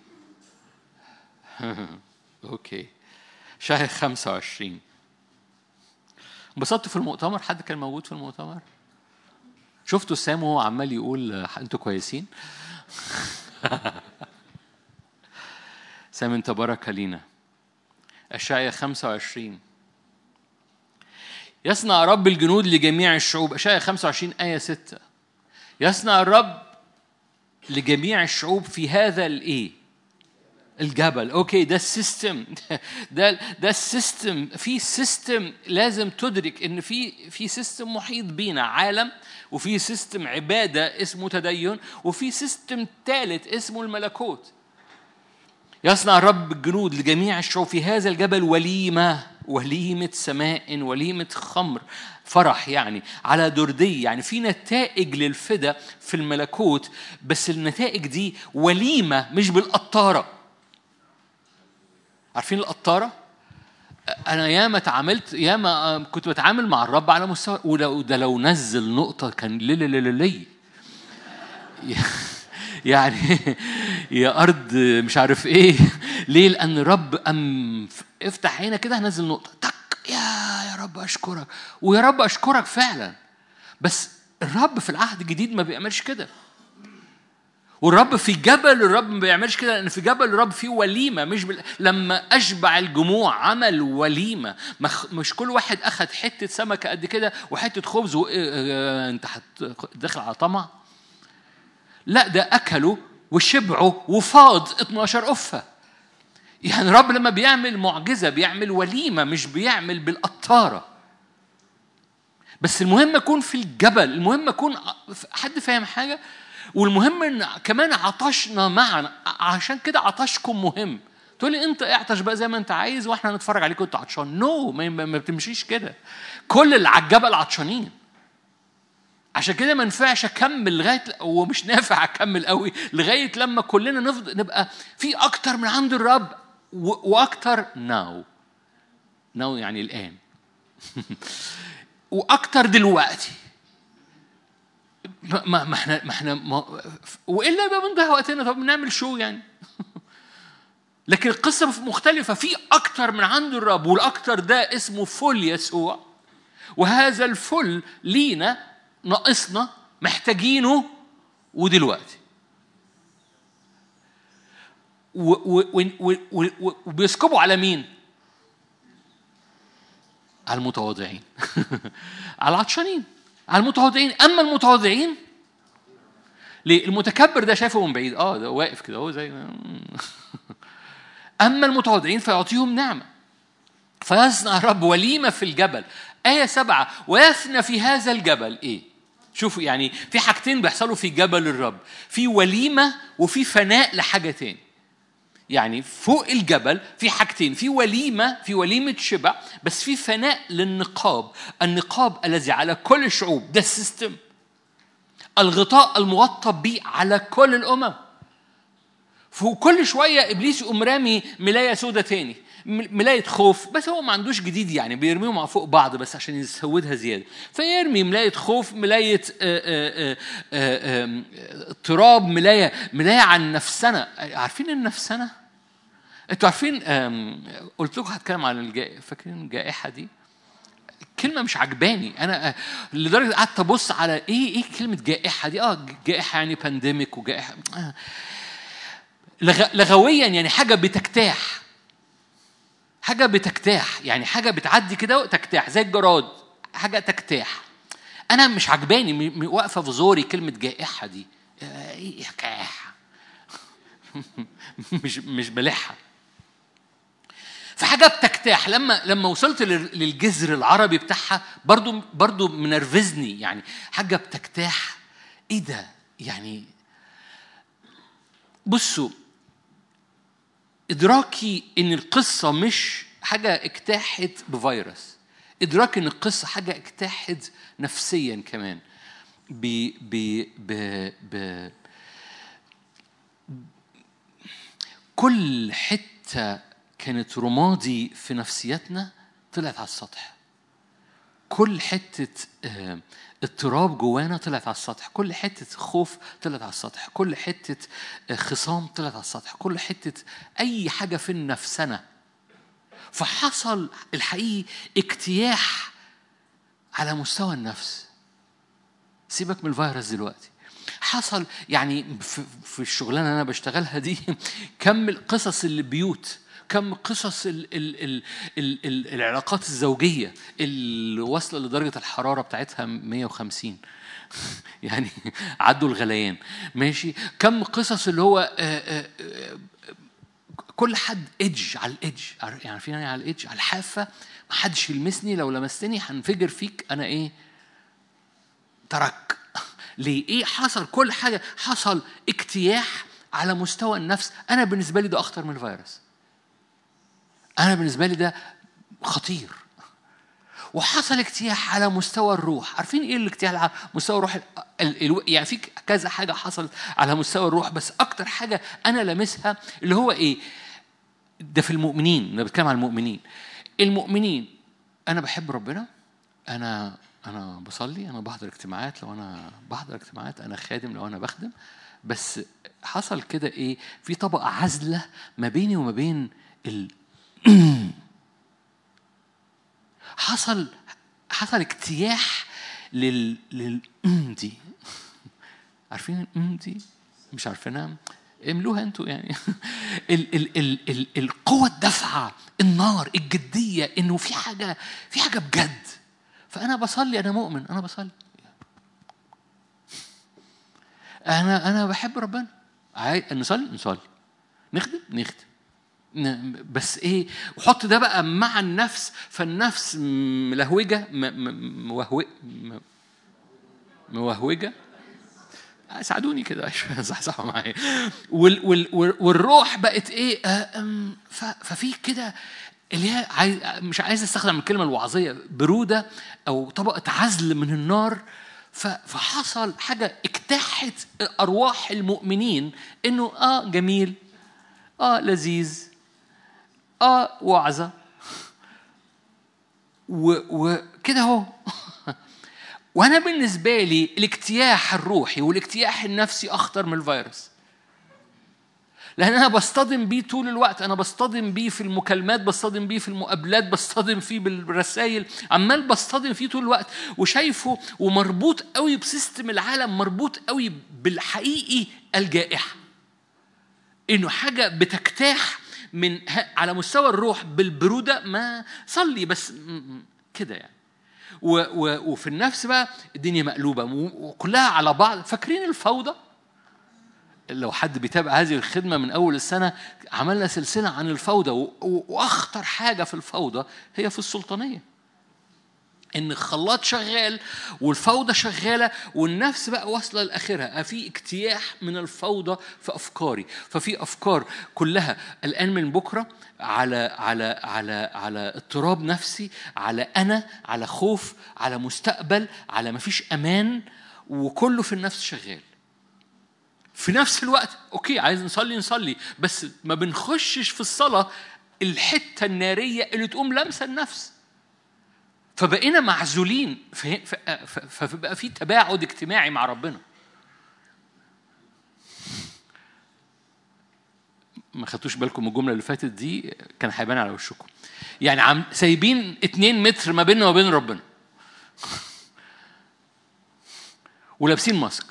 أوكي. أشعياء خمسة وعشرين. انبسطتوا في المؤتمر؟ حد كان موجود في المؤتمر؟ شفتوا سام وهو عمال يقول أنتوا كويسين؟ سام أنت بركة لينا. أشعياء خمسة وعشرين. يصنع رب الجنود لجميع الشعوب. أشعياء خمسة وعشرين آية ستة. يصنع الرب لجميع الشعوب في هذا الايه الجبل. اوكي ده السيستم. ده ده السيستم. في سيستم لازم تدرك ان في في سيستم محيط بينا عالم، وفي سيستم عباده اسمه تدين، وفي سيستم ثالث اسمه الملكوت. يصنع الرب الجنود لجميع الشعوب في هذا الجبل وليمه، وليمه سماء، وليمه خمر، فرح يعني على دردي. يعني في نتائج للفدا في الملكوت، بس النتائج دي وليمة مش بالقطارة. عارفين القطارة؟ أنا ياما تعاملت، ياما كنت بتعامل مع الرب على مستوى، وده لو نزل نقطة كان لي لي لي لي يعني يا أرض مش عارف إيه. ليه؟ لأن الرب أم افتح عينك كده هنزل نقطة تك. يا يا رب أشكرك، ويا رب أشكرك فعلا. بس الرب في العهد الجديد ما بيعملش كده. والرب في جبل الرب ما بيعملش كده، لأن في جبل الرب فيه وليمة. مش بل... لما أشبع الجموع عمل وليمة. مخ... مش كل واحد أخذ حتة سمكة قد كده وحتة خبز و... أنت داخل على طمع. لا، ده أكلوا وشبعوا وفاض اتناشر قفة. يعني الرب لما بيعمل معجزة بيعمل وليمة، مش بيعمل بالقطارة. بس المهم يكون في الجبل، المهم يكون حد فاهم حاجة. والمهم ان كمان عطشنا معا، عشان كده عطشكم مهم. تقول لي انت اعطش بقى زي ما انت عايز واحنا هنتفرج عليك وانت عطشان. نو no, ما بتمشيش كده. كل اللي على الجبل عطشانين. عشان كده ما ينفعش اكمل لغايه، ومش نافع اكمل قوي لغايه لما كلنا نفضل نبقى في اكتر من عند الرب واكتر. ناو ناو يعني الان. واكتر دلوقتي. ما ما احنا ما احنا ما والا يبقى بنضيع وقتنا. طب بنعمل شو يعني. لكن القصه مختلفه. في اكتر من عند الرب، والاكتر ده اسمه فل يسوع. وهذا الفل لينا ناقصنا محتاجينه ودلوقتي. وبيسكبوا على مين؟ على المتواضعين. على العطشانين، على المتواضعين. اما المتواضعين ليه؟ المتكبر ده شايفه من بعيد، اه ده واقف كده هو زي اما المتواضعين فيعطيهم نعمه. فيصنع الرب وليمه في الجبل. آية سبعة. ويفنى في هذا الجبل ايه؟ شوفوا يعني في حاجتين بيحصلوا في جبل الرب. في وليمه وفي فناء لحاجه تاني. يعني فوق الجبل في حاجتين، في وليمة، في وليمة شبع، بس في فناء للنقاب. النقاب الذي على كل الشعوب، ده السيستم. الغطاء المغطى به على كل الأمم. فكل شوية إبليس يقوم رامي ملاية سودة تاني، ملاية خوف. بس هو ما عندوش جديد يعني، بيرميهم مع فوق بعض بس عشان يسودها زيادة. فيرمي ملاية خوف، ملاية اضطراب، ملاية ملاية عن نفسنا. عارفين النفسنا؟ انتوا عارفين؟ قلت لكم هتكلم عن الجائحة. فاكرين الجائحة دي؟ كلمة مش عجباني أنا، لدرجة قعدت أبص على إيه إيه كلمة جائحة دي. آه جائحة يعني بانديميك وجائحة آه. لغويا يعني حاجة بتجتاح، حاجة بتجتاح يعني حاجة بتعدي كده وتجتاح زي الجراد، حاجة تجتاح. أنا مش عجباني، واقفة في زوري كلمة جائحة دي. إيه جائحة؟ مش مش بلحها. فحاجة بتجتاح. لما لما وصلت للجذر العربي بتاعها برضو برضو منرفزني، يعني حاجة بتجتاح. إيه ده يعني؟ بصوا، إدراكي إن القصة مش حاجة اجتاحت بفيروس، إدراك إن القصة حاجة اجتاحت نفسيا كمان ب ب ب ب كل حتة كانت رمادي في نفسيتنا طلعت على السطح. كل حتة اضطراب جوانا طلعت على السطح. كل حتة خوف طلعت على السطح. كل حتة خصام طلعت على السطح. كل حتة أي حاجة في نفسنا. فحصل الحقيقي اجتياح على مستوى النفس. سيبك من الفيروس دلوقتي. حصل يعني في الشغلانة أنا بشتغلها دي كم القصص اللي بيوت، كم قصص ال ال ال ال ال العلاقات الزوجية اللي واصلة لدرجة الحرارة بتاعتها مية وخمسين يعني عدوا الغليان ماشي. كم قصص اللي هو آآ آآ كل حد إدج على الإدج، يعني فينا على الإدج على الحافة، ما حدش يلمسني، لو لمستني هنفجر فيك. أنا إيه ترك ليه؟ إيه حصل؟ كل حاجة حصل اجتياح على مستوى النفس. أنا بالنسبة لي ده أخطر من الفيروس. أنا بالنسبة لي ده خطير. وحصل اجتياح على مستوى الروح. عارفين إيه الاجتياح على مستوى الروح؟ يعني في كذا حاجة حصلت على مستوى الروح، بس أكتر حاجة أنا لمسها اللي هو إيه ده في المؤمنين. أنا بتكلم عن المؤمنين. المؤمنين أنا بحب ربنا، أنا أنا بصلي، أنا بحضر اجتماعات، لو أنا بحضر اجتماعات أنا خادم، لو أنا بخدم. بس حصل كده إيه، في طبقة عزلة ما بيني وما بين ال حصل حصل اجتياح لل لل دي. عارفين الام دي؟ مش عارفينها؟ املوها انتوا يعني. ال ال ال ال القوة الدافعة، النار، الجدية، انه في حاجة في حاجة بجد. فأنا بصلي، أنا مؤمن، أنا بصلي، أنا أنا بحب ربنا. عايز نصلي نصلي، نخدم نخدم، بس إيه، وحط ده بقى مع النفس. فالنفس ملهوجة موهوجة موهوجة ساعدوني كده صح صح معايا. وال وال والروح بقت إيه، ففي كده اللي هي عايز، مش عايز استخدم الكلمة الوعظية، برودة أو طبقة عزل من النار. فحصل حاجة اجتاحت أرواح المؤمنين إنه آه جميل، آه لذيذ، آه وعظة وكده هو. وأنا بالنسبة لي الاجتياح الروحي والاجتياح النفسي أخطر من الفيروس، لأن أنا بصطدم بيه طول الوقت. أنا بصطدم بيه في المكالمات، بصطدم بيه في المقابلات، بصطدم فيه بالرسائل، عمال بصطدم فيه طول الوقت وشايفه ومربوط قوي بسيستم العالم، مربوط قوي بالحقيقي الجائحة، إنه حاجة بتجتاح من على مستوى الروح بالبرودة. ما صلي بس كده يعني. وفي النفس بقى الدنيا مقلوبة وكلها على بعض. فاكرين الفوضى؟ لو حد بيتابع هذه الخدمة من أول السنة، عملنا سلسلة عن الفوضى، وأخطر حاجة في الفوضى هي في السلطانية، إن الخلاط شغال والفوضى شغالة والنفس بقى واصلة لآخرها. في اجتياح من الفوضى في أفكاري. ففي أفكار كلها الآن من بكرة على على على على اضطراب نفسي، على أنا، على خوف، على مستقبل، على مفيش أمان، وكله في النفس شغال في نفس الوقت. أوكي عايز نصلي نصلي، بس ما بنخشش في الصلاة الحتة النارية اللي تقوم لمسة النفس. فبقينا معزولين، فبقى في تباعد اجتماعي مع ربنا. ما خدتوش بالكم من الجملة اللي فاتت دي كان هيبان على وشكم. يعني عم سايبين اتنين متر ما بيننا وبين ربنا ولابسين ماسك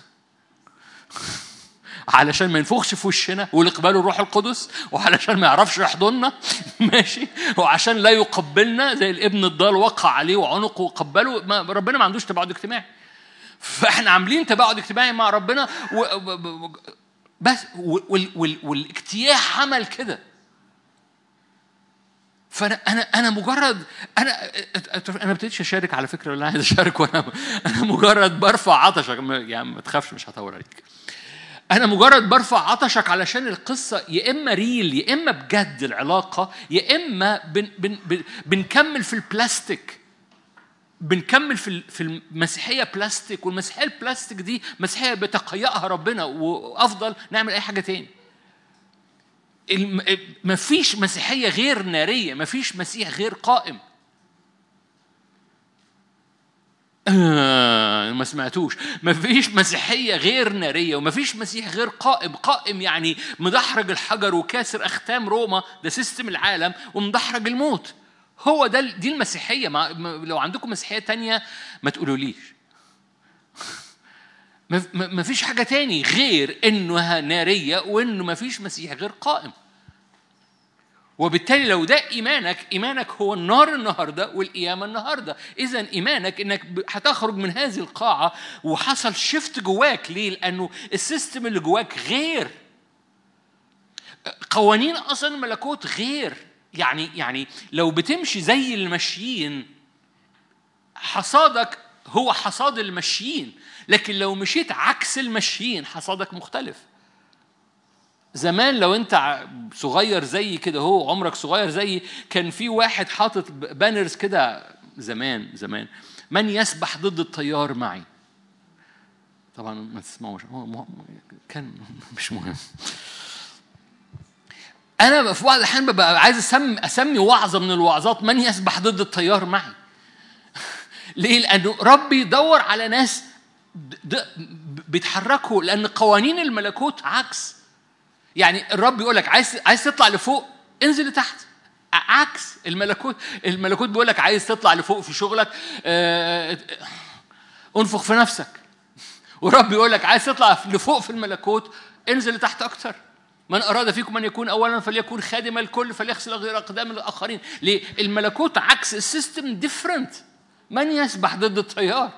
علشان ما ينفخش في وشنا ولقباله الروح القدس، وعلشان ما يعرفش يحضننا ماشي، وعشان لا يقبلنا زي الابن الضال وقع عليه وعنقه وقبله. ما ربنا ما عندوش تباعد اجتماعي، فاحنا عاملين تباعد اجتماعي مع ربنا و... بس وال... وال... والاجتياح عمل كده. فانا انا انا مجرد انا انا ما ابتديتش اشارك على فكره، ولا عايز اشارك، وانا انا مجرد برفع عطشك. يعني ما تخافش مش هطول عليك، أنا مجرد برفع عطشك علشان القصة يا إما ريل يا إما بجد العلاقة، يا إما بن بن بن بنكمل في البلاستيك، بنكمل في في المسيحية بلاستيك، والمسيحية البلاستيك دي مسيحية بتقيأها ربنا، وأفضل نعمل أي حاجة تاني. مفيش مسيحية غير نارية، مفيش مسيح غير قائم. آه ما سمعتوش. ما فيش مسيحية غير نارية، وما فيش مسيح غير قائم. قائم يعني مدحرج الحجر وكاسر أختام روما، ده سيستم العالم، ومدحرج الموت. هو ده دي المسيحية. ما لو عندكم مسيحية تانية ما تقولوليش. ما فيش حاجة تاني غير إنها نارية، وإنه ما فيش مسيح غير قائم. وبالتالي لو ده إيمانك، إيمانك هو النار النهاردة والقيامة النهاردة. إذن إيمانك إنك هتخرج من هذه القاعة وحصل شفت جواك. ليه؟ لأنه السيستم اللي جواك غير، قوانين أصلا الملكوت غير. يعني يعني لو بتمشي زي المشيين حصادك هو حصاد المشيين، لكن لو مشيت عكس المشيين حصادك مختلف. زمان لو انت صغير زي كده، هو عمرك صغير زي، كان في واحد حاطط بانرز كده زمان زمان: من يسبح ضد التيار معي. طبعا ما تسمعوش، كان مش مهم. انا في بعض الاحيان ببقى عايز اسمي اسمي وعظه من الوعظات من يسبح ضد التيار معي. ليه؟ لانه ربي يدور على ناس بيتحركوا، لان قوانين الملكوت عكس. يعني الرب يقول لك عايز عايز تطلع لفوق انزل لتحت، عكس الملكوت. الملكوت بيقول لك عايز تطلع لفوق في شغلك اه انفخ في نفسك، والرب يقول لك عايز تطلع لفوق في الملكوت انزل لتحت اكتر. من اراد فيكم ان يكون اولا فليكون خادم الكل فليغسل غير اقدام الاخرين. ليه؟ الملكوت عكس، السيستم ديفرنت. من يسبح ضد التيار.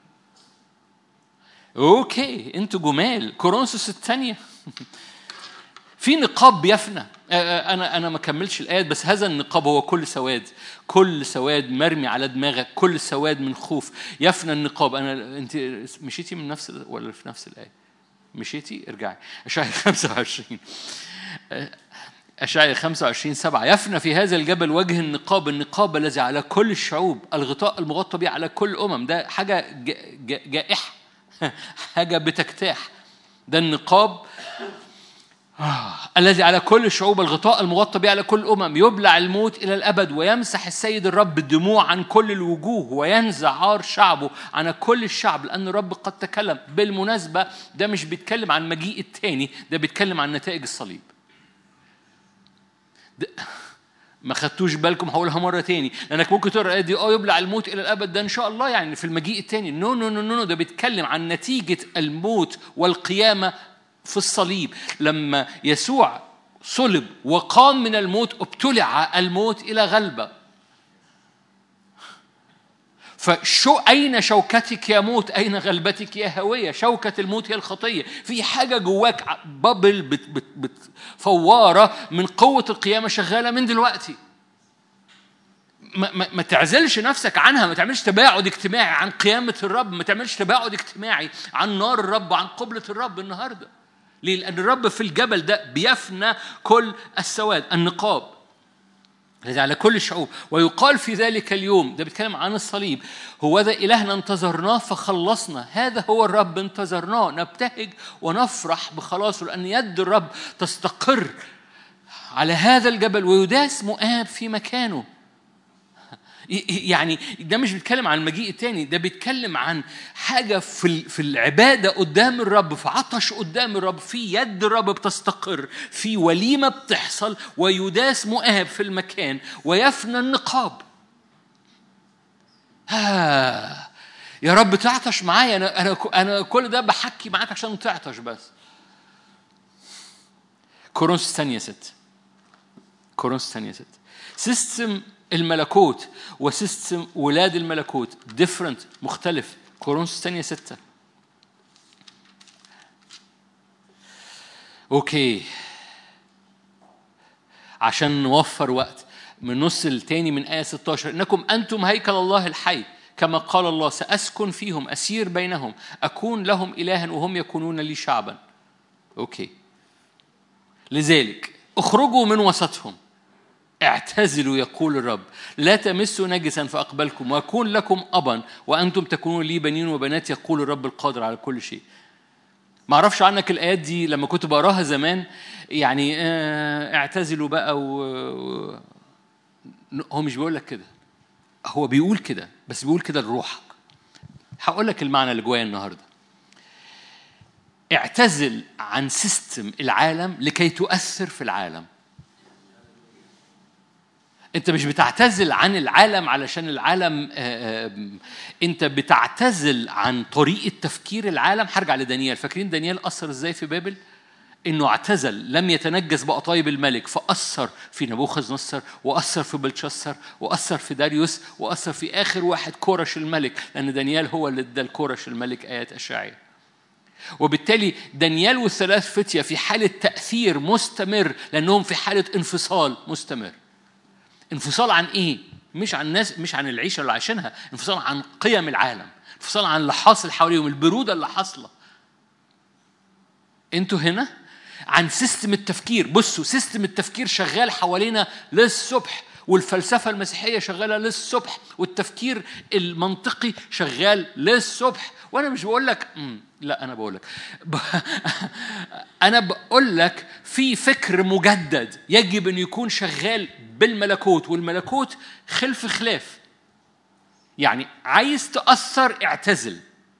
اوكي انتوا جمال. كورنثوس الثانيه في نقاب بيفنى. انا انا ما كملش الايات، بس هذا النقاب هو كل سواد، كل سواد مرمي على دماغك، كل سواد من خوف يفنى النقاب. انا انت مشيتي من نفس ولا في نفس الايه؟ مشيتي؟ ارجعي. اشعياء خمسة وعشرين اشعياء خمسة وعشرين سبعة: يفنى في هذا الجبل وجه النقاب، النقاب الذي على كل الشعوب، الغطاء المغطى به على كل الامم. ده حاجه جائحه، حاجه بتجتاح. ده النقاب آه. الذي على كل الشعوب، الغطاء المغطى به على كل الأمم. يبلع الموت إلى الأبد، ويمسح السيد الرب الدموع عن كل الوجوه، وينزع عار شعبه عن كل الشعب، لأن الرب قد تكلم. بالمناسبة ده مش بيتكلم عن مجيء التاني، ده بيتكلم عن نتائج الصليب. ما خدتوش بالكم؟ هقولها مرة تاني لأنك ممكن تقرأ الآية دي: اه يبلع الموت إلى الأبد، ده إن شاء الله يعني في المجيء التاني. نو نو نو نو ده بيتكلم عن نتيجة الموت والقيامة في الصليب. لما يسوع صلب وقام من الموت ابتلع الموت إلى غلبة. فشو أين شوكتك يا موت؟ أين غلبتك يا هوية؟ شوكة الموت هي الخطية. في حاجة جواك بابل بت بت بت فوارة من قوة القيامة شغالة من دلوقتي. ما, ما, ما تعزلش نفسك عنها، ما تعملش تباعد اجتماعي عن قيامة الرب، ما تعملش تباعد اجتماعي عن نار الرب وعن قبلة الرب النهاردة. ليه؟ لأن الرب في الجبل ده بيفنى كل السواد، النقاب الذي على كل الشعوب. ويقال في ذلك اليوم، ده بيتكلم عن الصليب: هو ذا إلهنا انتظرناه فخلصنا. هذا هو الرب انتظرناه، نبتهج ونفرح بخلاصه، لأن يد الرب تستقر على هذا الجبل ويداس مؤاب في مكانه. يعني ده مش بيتكلم عن المجيء التاني، ده بيتكلم عن حاجة في في العبادة قدام الرب، في عطش قدام الرب، في يد الرب بتستقر، في وليمة بتحصل، ويداس مؤاب في المكان ويفنى النقاب. ها يا رب تعطش معايا، أنا أنا أنا كل ده بحكي معاك عشان تعطش بس. كورنثوس الثانية ست كورنثوس الثانية ست سيستم الملكوت وسيستم ولاد الملكوت different، مختلف. كورنثوس الثانية ستة. أوكي، عشان نوفر وقت من النص الثاني من آية ستة عشر. إنكم أنتم هيكل الله الحي، كما قال الله سأسكن فيهم، أسير بينهم، أكون لهم إلها وهم يكونون لي شعبا. أوكي، لذلك اخرجوا من وسطهم، اعتزلوا يقول الرب، لا تمسوا نجسا فأقبلكم وأكون لكم أبا وأنتم تكونون لي بنين وبنات، يقول الرب القادر على كل شيء. ما أعرفش عنك الآيات دي لما كنت بقراها زمان، يعني اه اعتزلوا بقى و... هو مش بيقول لك كده، هو بيقول كده بس بيقول كده لروحك. هقول لك المعنى اللي جوايا النهارده. اعتزل عن سيستم العالم لكي تؤثر في العالم. انت مش بتعتزل عن العالم علشان العالم، انت بتعتزل عن طريقة تفكير العالم. هرجع لدانيال. فاكرين دانيال أثر ازاي في بابل؟ انه اعتزل، لم يتنجس بقطايب الملك، فأثر في نبوخذ نصر، وأثر في بلشسر، وأثر في داريوس، وأثر في آخر واحد كورش الملك، لأن دانيال هو اللي ادى الكورش الملك آيات أشعياء. وبالتالي دانيال والثلاث فتية في حالة تأثير مستمر، لأنهم في حالة انفصال مستمر. انفصال عن إيه؟ مش عن الناس، مش عن العيشة اللي عايشينها، انفصال عن قيم العالم، انفصال عن اللي حاصل حواليهم، البرودة اللي حاصلة. انتوا هنا عن سيستم التفكير. بصوا، سيستم التفكير شغال حوالينا للصبح، والفلسفة المسيحية شغالة للصبح، والتفكير المنطقي شغال للصبح. وأنا مش بقول لك لا، أنا بقول لك أنا بقول لك في فكر مجدد يجب أن يكون شغال بالملكوت، والملكوت خلف خلاف. يعني عايز تأثر، اعتزل،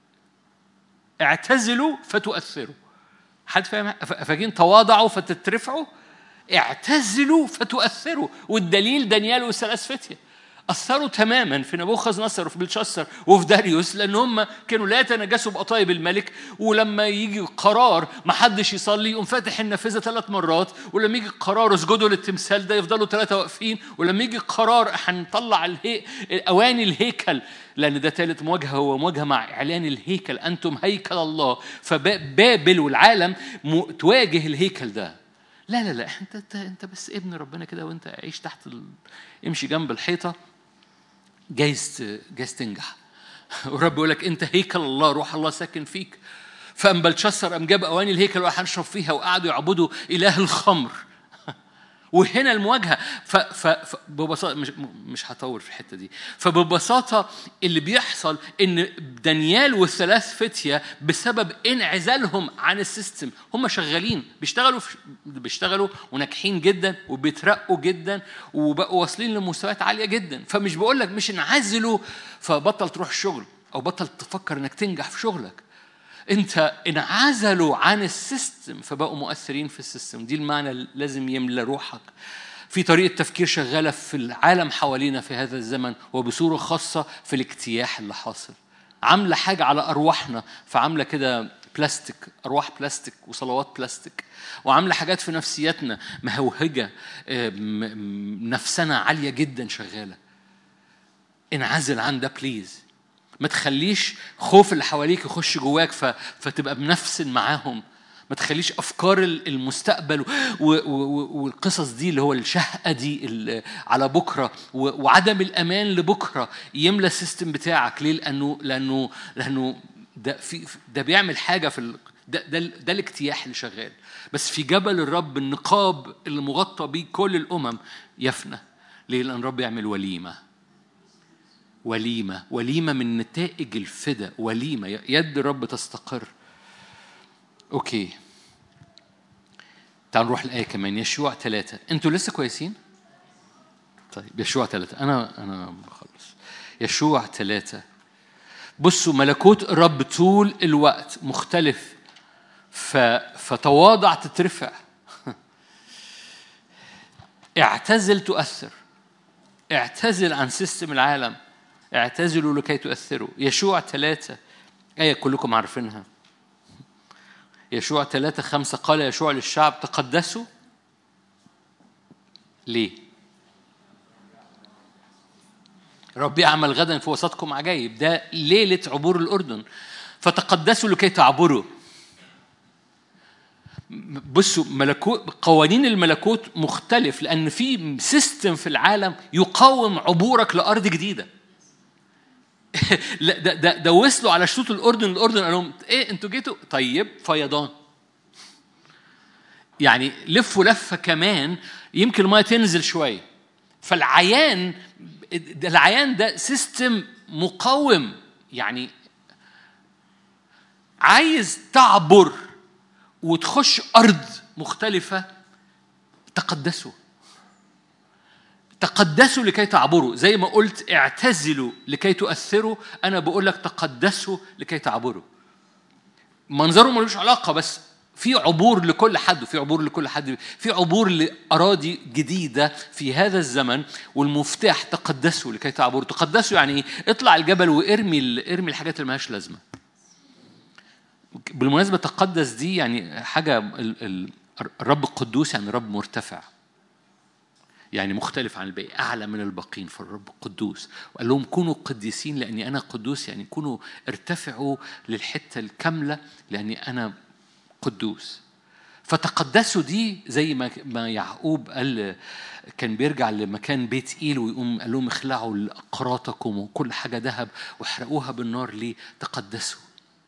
اعتزلوا فتؤثروا. حد فاهم؟ فاكرين تواضعوا فتترفعوا، اعتزلوا فتؤثروا. والدليل دانيال والثلاث فتية أثروا تماما في نبوخذ نصر وفي بلشسر وفي داريوس، لأن هم كانوا لا يتنجسوا بقطايب الملك. ولما يجي قرار ما حدش يصلي يقوم فاتح النافذة ثلاث مرات، ولما يجي قرار اسجدوا للتمثال ده يفضلوا ثلاثة واقفين، ولما يجي قرار هنطلع الهي... أواني الهيكل، لأن ده ثالث مواجهة، هو مواجهة مع إعلان الهيكل. أنتم هيكل الله. فبابل والعالم تواجه الهيكل ده. لا لا لا، انت انت, انت بس ابن ربنا كده، وانت عيش تحت ال... امشي جنب الحيطه، جايز جايز تنجح. والرب يقول لك انت هيكل الله، روح الله ساكن فيك. فأم بلشسر أم جاب أواني الهيكل وراح نشرب فيها، وقعدوا يعبدوا إله الخمر. وهنا المواجهة. فببساطة مش مش هطول في الحتة دي. فببساطة اللي بيحصل إن دانيال والثلاث فتية بسبب انعزالهم عن السيستم، هم شغالين بيشتغلوا بيشتغلوا وناجحين جدا وبيترقوا جدا وبقوا واصلين لمستويات عالية جدا. فمش بقول لك مش انعزلوا فبطل تروح الشغل أو بطل تفكر إنك تنجح في شغلك. انت انعزلوا عن السيستم فبقوا مؤثرين في السيستم. دي المعنى اللي لازم يملى روحك. في طريقة تفكير شغالة في العالم حوالينا في هذا الزمن، وبصورة خاصة في الاجتياح اللي حاصل. عاملة حاجة على أرواحنا، فعاملة كده بلاستيك، أرواح بلاستيك وصلوات بلاستيك، وعاملة حاجات في نفسياتنا مهوهجة، نفسنا عالية جدا شغالة. انعزل عن ده بليز. ما تخليش خوف اللي حواليك يخش جواك فتبقى بنفس معاهم. ما تخليش أفكار المستقبل والقصص دي اللي هو الشهقة دي على بكرة وعدم الأمان لبكرة يملى السيستم بتاعك. ليه؟ لأنه لأنه لأنه ده في ده بيعمل حاجة في ال... ده ده ده الاجتياح اللي شغال. بس في جبل الرب النقاب اللي مغطى بيه كل الأمم يفنى. ليه؟ لأن الرب يعمل وليمة. وليمة وليمة من نتائج الفدا. وليمة يد الرب تستقر. أوكي، تعالوا نروح الآية كمان. يشوع ثلاثة. أنتوا لسه كويسين؟ طيب يشوع ثلاثة، أنا أنا بخلص. يشوع ثلاثة. بصوا ملكوت الرب طول الوقت مختلف، ف... فتواضع تترفع. اعتزل تؤثر. اعتزل عن سيستم العالم، اعتزلوا لكي تؤثروا. يشوع ثلاثة آية كلكم عارفينها. يشوع ثلاثة خمسة قال يشوع للشعب تقدسوا. ليه؟ رب يعمل غدا في وسطكم عجائب. ده ليلة عبور الأردن. فتقدسوا لكي تعبروا. بصوا ملكوت، قوانين الملكوت مختلف لأن في سيستم في العالم يقاوم عبورك لأرض جديدة. لا ده ده ده وصلوا على شطوط الأردن. الأردن قال لهم إيه أنتوا جيتوا؟ طيب فيضان. يعني لفوا لفة كمان يمكن الماء تنزل شوية. فالعيان ده العيان ده سيستم مقاوم. يعني عايز تعبر وتخش أرض مختلفة. تقدسوا تقدسوا لكي تعبروا. زي ما قلت اعتزلوا لكي تؤثروا، أنا بقول لك تقدسوا لكي تعبروا. منظره ملوش علاقة، بس في عبور لكل حد، وفي عبور لكل حد، في عبور لأراضي جديدة في هذا الزمن. والمفتاح تقدسوا لكي تعبروا. تقدسوا يعني اطلع الجبل وارمي ارمي الحاجات اللي مالهاش لازمة. بالمناسبة تقدس دي يعني حاجة الرب القدوس، يعني رب مرتفع، يعني مختلف عن الباقي، أعلى من الباقين. فالرب قدوس وقال لهم كونوا قديسين لأني أنا قدوس. يعني كونوا ارتفعوا للحتة الكاملة لأني أنا قدوس. فتقدسوا دي زي ما ما يعقوب قال، كان بيرجع لمكان بيت إيل ويقوم قال لهم اخلعوا أقراطكم وكل حاجة ذهب واحرقوها بالنار. ليه؟ تقدسوا.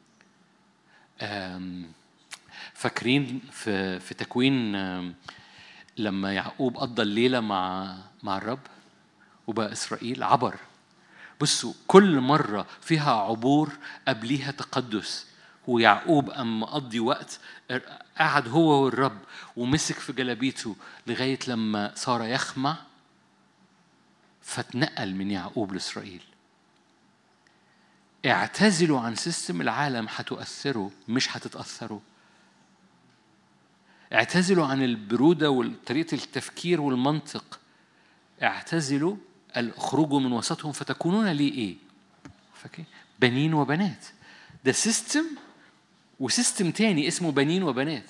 فاكرين في في تكوين لما يعقوب قضى الليلة مع مع الرب وبقى إسرائيل عبر. بصوا كل مرة فيها عبور قبليها تقدس. ويعقوب أما قضي وقت قعد هو والرب ومسك في جلابيته لغاية لما صار يخمع، فتنقل من يعقوب لإسرائيل. اعتزلوا عن سيستم العالم، هتؤثروا مش هتتأثروا. اعتزلوا عن البرودة وطريقة التفكير والمنطق. اعتزلوا، اخرجوا من وسطهم فتكونون لي ايه؟ فاكر؟ بنين وبنات. ده سيستم، وسيستم تاني اسمه بنين وبنات.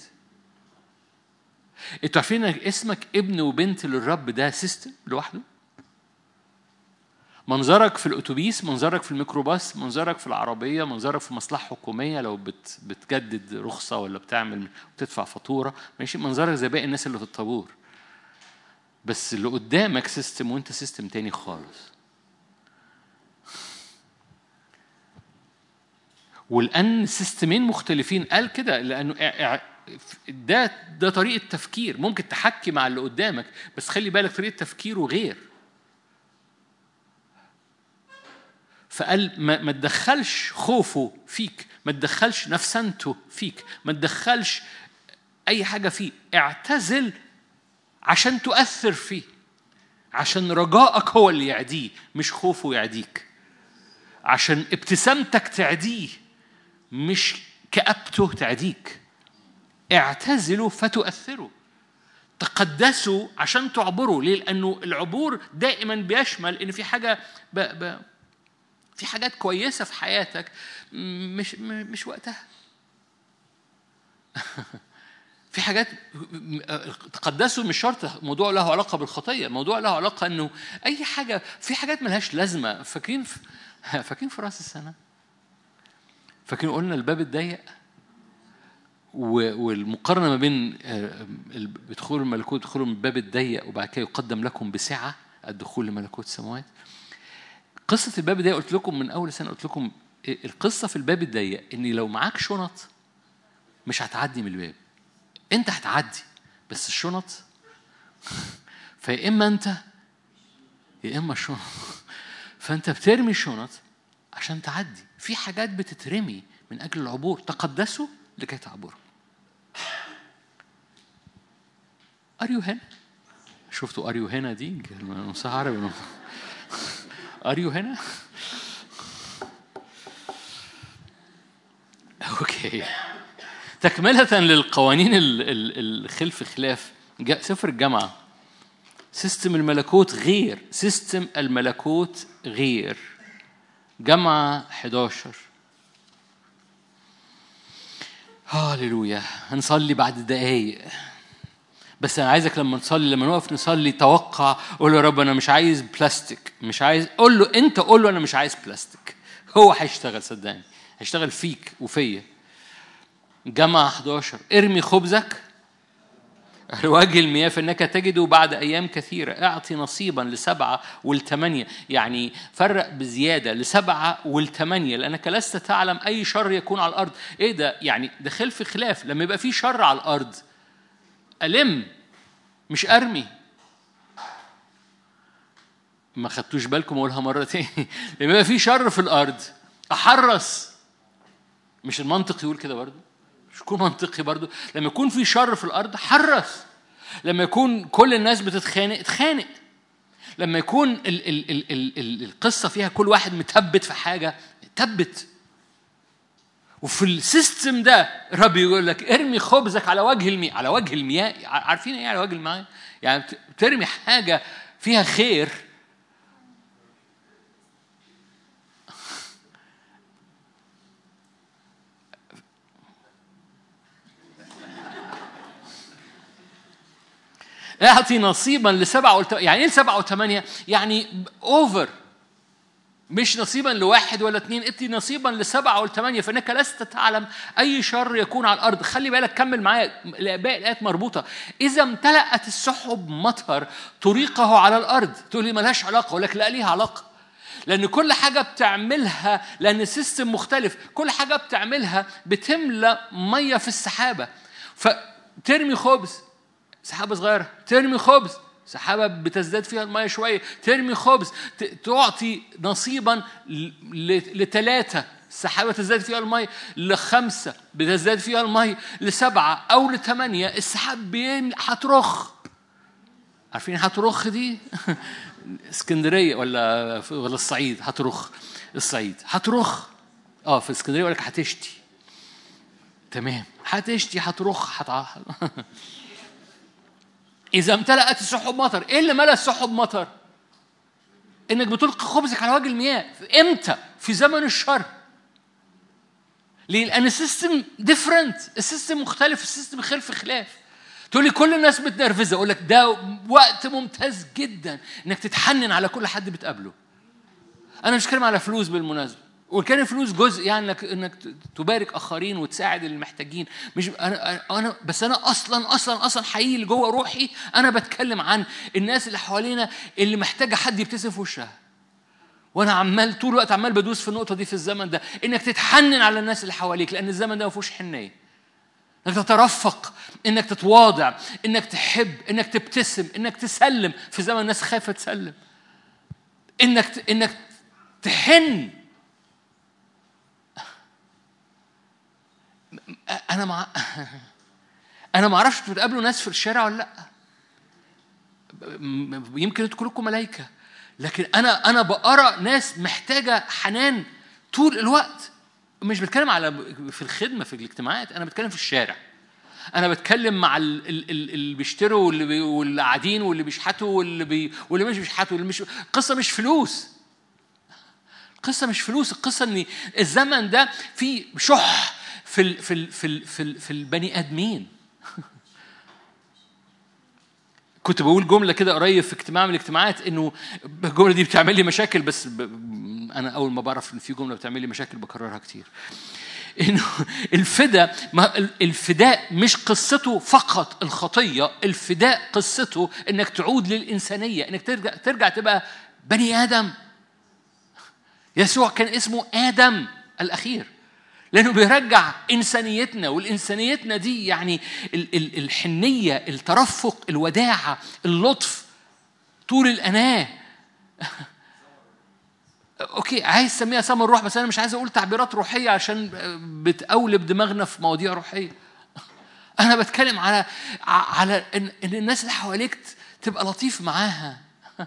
انتوا عارفين انك اسمك ابن وبنت للرب ده سيستم لوحده. منظرك في الأتوبيس، منظرك في الميكروباص، منظرك في العربية، منظرك في مصلحة حكومية لو بت بتجدد رخصة ولا بتعمل بتدفع فاتورة، ماشي، منظرك زي باقي الناس اللي في الطابور. بس اللي قدامك سيستم وانت سيستم تاني خالص. والآن سيستمين مختلفين. قال كده لأنه ده ده طريقة تفكير. ممكن تحكي مع اللي قدامك بس خلي بالك طريقة تفكيره غير. فقال ما تدخلش خوفه فيك، ما تدخلش نفسنته فيك، ما تدخلش أي حاجة فيه. اعتزل عشان تؤثر فيه، عشان رجائك هو اللي يعديه مش خوفه يعديك، عشان ابتسامتك تعديه مش كأبته تعديك. اعتزلوا فتؤثروا. تقدسوا عشان تعبروا. ليه؟ لأنه العبور دائما بيشمل إن في حاجة ب... ب... في حاجات كويسة في حياتك مش مش وقتها. في حاجات تقدسوا مش شرط موضوع له علاقة بالخطية، موضوع له علاقة إنه أي حاجة، في حاجات ملهاش لازمة. فاكرين في فاكرين في رأس السنة، فاكرين قلنا الباب الضيق والمقارنة ما بين دخول الملكوت، دخول من الباب الضيق وبعد كده يقدم لكم بسعة الدخول لملكوت السماوات. قصة الباب الضيق قلت لكم من أول سنة، قلت لكم القصة في الباب الضيق إني لو معاك شنط مش هتعدي من الباب. أنت هتعدي بس الشنط فيا إما أنت يا إما الشنط. فأنت بترمي الشنط عشان تعدي. في حاجات بتترمي من أجل العبور. تقدسوا لكي تعبروا. أريو هنا شفتوا اريو هنا دي نص عربي اريو هنا اوكي. تكملة للقوانين الخلف خلاف سفر الجامعة. سيستم الملكوت غير سيستم الملكوت غير جامعة إحدى عشر. هاليلويا. هنصلي بعد دقايق بس أنا عايزك لما نصلي لما نوقف نصلي توقع قول له يا رب أنا مش عايز بلاستيك مش عايز قول له أنت قول له أنا مش عايز بلاستيك. هو هيشتغل صدقني هيشتغل فيك وفيا. جامعة إحدى عشر. ارمي خبزك على وجه المياه فإنك تجده بعد أيام كثيرة. اعطي نصيبا لسبعة والثمانية يعني فرق بزيادة لسبعة والثمانية لأنك لست تعلم أي شر يكون على الأرض. إيه ده يعني ده خلف خلاف. لما يبقى في شر على الأرض ألم مش أرمي. ما خدتوش بالكم أقولها مرتين. لما يبقى في شر في الأرض أحرص. مش المنطق يقول كده برضو مش يكون منطقي برضو. لما يكون في شر في الأرض حرص. لما يكون كل الناس بتتخانق اتخانق. لما يكون ال ال ال ال ال القصة فيها كل واحد متبت في حاجة تبت. وفي السيستم ده ربي يقول لك ارمي خبزك على وجه المياه. على وجه المياه عارفين ايه على وجه المياه؟ يعني ترمي حاجة فيها خير اعطي نصيبا لسبعة وثمانية. يعني ايه سبعة وثمانية؟ يعني اوفر. مش نصيبا لواحد ولا اثنين. اتي نصيبا لسبعة والثمانية فانك لست تعلم اي شر يكون على الارض. خلي بالك كمل معايا باقي الايات مربوطه. اذا امتلأت السحب مطر طريقه على الارض. تقول لي ملهاش علاقه. اقول لك لا ليها علاقه. لان كل حاجه بتعملها لان السيستم مختلف. كل حاجه بتعملها بتملى ميه في السحابه. فترمي خبز سحابة صغيرة. ترمي خبز سحابة بتزداد فيها المية شوية. ترمي خبز تعطي نصيبا لثلاثة السحابة تزداد فيها المية. لخمسة بتزداد فيها المية. لسبعة أو لثمانية السحاب هترخ. عارفين هترخ دي؟ اسكندرية ولا ولا الصعيد هترخ. الصعيد هترخ. اه في اسكندرية ولا هتشتي. تمام هتشتي هترخ هتع... إذا امتلأت السحب مطر. إيه اللي ملأ السحب مطر؟ إنك بتلقي خبزك على وجه المياه. إمتى؟ في زمن الشر. ليه؟ لأن السيستم ديفرنت. السيستم مختلف. السيستم خلف خلاف. تقول لي كل الناس متنرفزة. أقول لك ده وقت ممتاز جدا إنك تتحنن على كل حد بتقابله. أنا مش كلام على فلوس بالمناسبة. وكان الفلوس جزء يعني انك انك تبارك اخرين وتساعد المحتاجين. مش انا انا بس انا اصلا اصلا اصلا حقيقي اللي جوه روحي انا بتكلم عن الناس اللي حوالينا اللي محتاجه حد يبتسم في وشها. وانا عمال طول الوقت عمال بدوس في النقطه دي في الزمن ده انك تتحنن على الناس اللي حواليك لان الزمن ده ما فيهوش حنيه. انك تترفق انك تتواضع انك تحب انك تبتسم انك تسلم في زمن الناس خايفه تسلم. انك انك تحن. أنا مع أنا ما أعرفش بتقابلوا ناس في الشارع ولا لأ. يمكن أنتوا كلكم ملايكة لكن أنا أنا بقرأ ناس محتاجة حنان طول الوقت. مش بتكلم على في الخدمة في الاجتماعات. أنا بتكلم في الشارع. أنا بتكلم مع اللي بيشتروا واللي واللي قاعدين واللي بيشحتوا واللي بي واللي مش بيشحتوا واللي مش. قصة مش فلوس. القصة مش فلوس. القصة إن الزمن ده فيه شح في ال في ال في ال في, ال في البني آدمين. كنت بقول جملة كده قريب في اجتماع من الاجتماعات إنه الجملة دي بتعمل لي مشاكل بس ب... أنا أول ما بعرف إن في جملة بتعمل لي مشاكل بكررها كتير. إنه الفداء ما الفداء مش قصته فقط الخطية. الفداء قصته إنك تعود للإنسانية. إنك ترجع ترجع تبقى بني آدم. يسوع كان اسمه آدم الأخير لأنه بيرجع إنسانيتنا. والإنسانيتنا دي يعني الحنية الترفق الوداعة اللطف طول الأناة. أوكي عايز سميها سما الروح بس أنا مش عايز أقول تعبيرات روحية عشان بتقولب دماغنا في مواضيع روحية. أنا بتكلم على على إن الناس اللي حواليك تبقى لطيف معاها.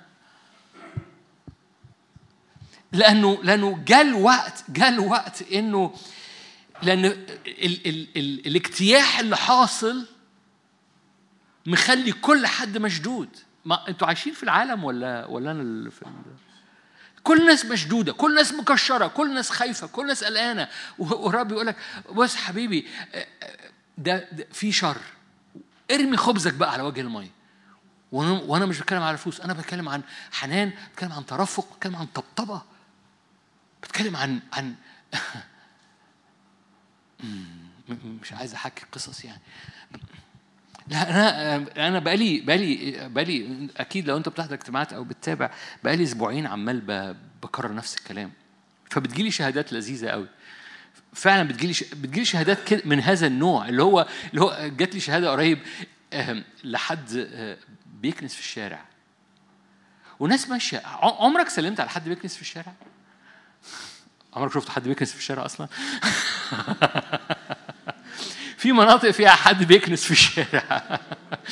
لأنه لأنه جاء الوقت جاء الوقت إنه لأن ال ال ال الاجتياح اللي حاصل مخلي كل حد مشدود. ما أنتوا عايشين في العالم ولا ولا أنا اللي في ال... كل الناس مشدودة، كل الناس مكشرة، كل الناس خايفة، كل الناس قلقانة، والرب يقول لك بص حبيبي ده, ده في شر، ارمي خبزك بقى على وجه المية. وأنا مش بتكلم على فلوس، أنا بتكلم عن حنان، بتكلم عن ترفق، بتكلم عن طبطبة، بتكلم عن عن مش عايز أحكي قصص يعني. لا أنا أنا بقالي بقالي بقالي أكيد لو أنت بتحضر اجتماعات أو بتتابع، بقالي أسبوعين عمال بكرر نفس الكلام، فبتجيلي شهادات لذيذة قوي. فعلا بتجيلي بتجيلي شهادات كده من هذا النوع، اللي هو اللي هو جات لي شهادة قريب لحد بيكنس في الشارع، وناس ماشية. عمرك سلمت على حد بيكنس في الشارع؟ عمرك شفت حد بيكنس في الشارع أصلا؟ في مناطق فيها حد بيكنس في الشارع.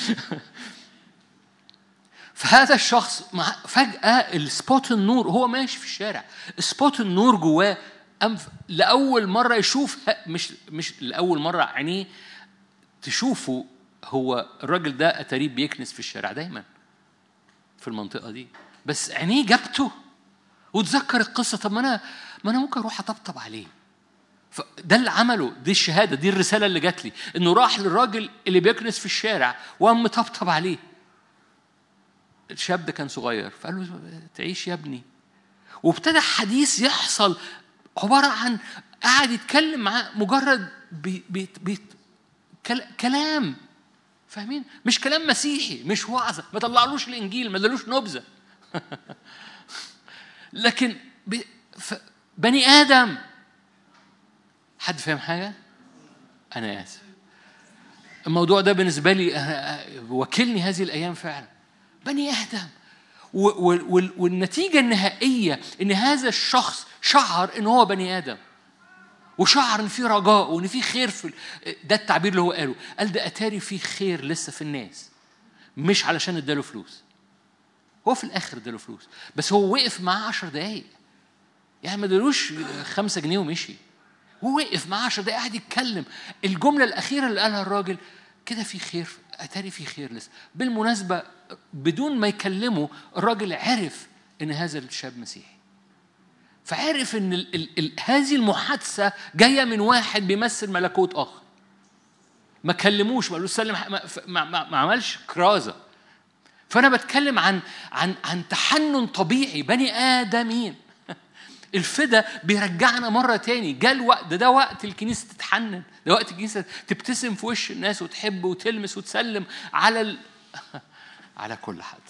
فهذا الشخص فجأة السبوت النور، هو ماشي في الشارع، سبوت النور جواه، لأول مرة يشوف، مش مش لأول مرة عينيه تشوفه، هو الراجل ده أتاريه بيكنس في الشارع دايما في المنطقة دي، بس عينيه جابته وتذكر القصة. طب ما أنا ما أنا ممكن أروح أطبطب عليه. فده اللي عمله، دي الشهادة، دي الرسالة اللي جات لي، إنه راح للراجل اللي بيكنس في الشارع وقام مطبطب عليه. الشاب ده كان صغير، فقال له تعيش يا ابني. وابتدى حديث يحصل عبارة عن قاعد يتكلم معاه مجرد بي بي بي كلام، فاهمين؟ مش كلام مسيحي، مش وعظة، ما طلعلوش الإنجيل، ما دلوش نبذة. لكن بني آدم. حد فاهم حاجة؟ أنا آسف، الموضوع ده بالنسبة لي وكلني هذه الأيام فعلا. بني آدم، والنتيجة النهائية إن هذا الشخص شعر إن هو بني آدم، وشعر إن في رجاء وإن في خير في ده. التعبير اللي هو قاله، قال ده أتاري في خير لسه في الناس، مش علشان اداله فلوس. هو في الآخر اداله فلوس، بس هو وقف معاه عشر دقايق، يعني ما ادالوش خمسة جنيه ومشي. هو وقف معاه عشر دقايق قاعد يتكلم. الجملة الأخيرة اللي قالها الراجل كده، في خير، أتاري في خير لسه. بالمناسبة بدون ما يكلمه الراجل عرف إن هذا الشاب مسيحي، فعرف إن ال ال ال هذه المحادثة جاية من واحد بيمثل ملكوت آخر. ما كلموش، ما قالوش سلم، ما, ما, ما, ما عملش كرازة. فأنا بتكلم عن عن عن تحنن طبيعي بني آدمين. الفدا بيرجعنا مرة تاني. جاء الوقت ده, ده وقت الكنيسة تتحنن، ده وقت الكنيسة تبتسم في وش الناس وتحب وتلمس وتسلم على ال... على كل حد.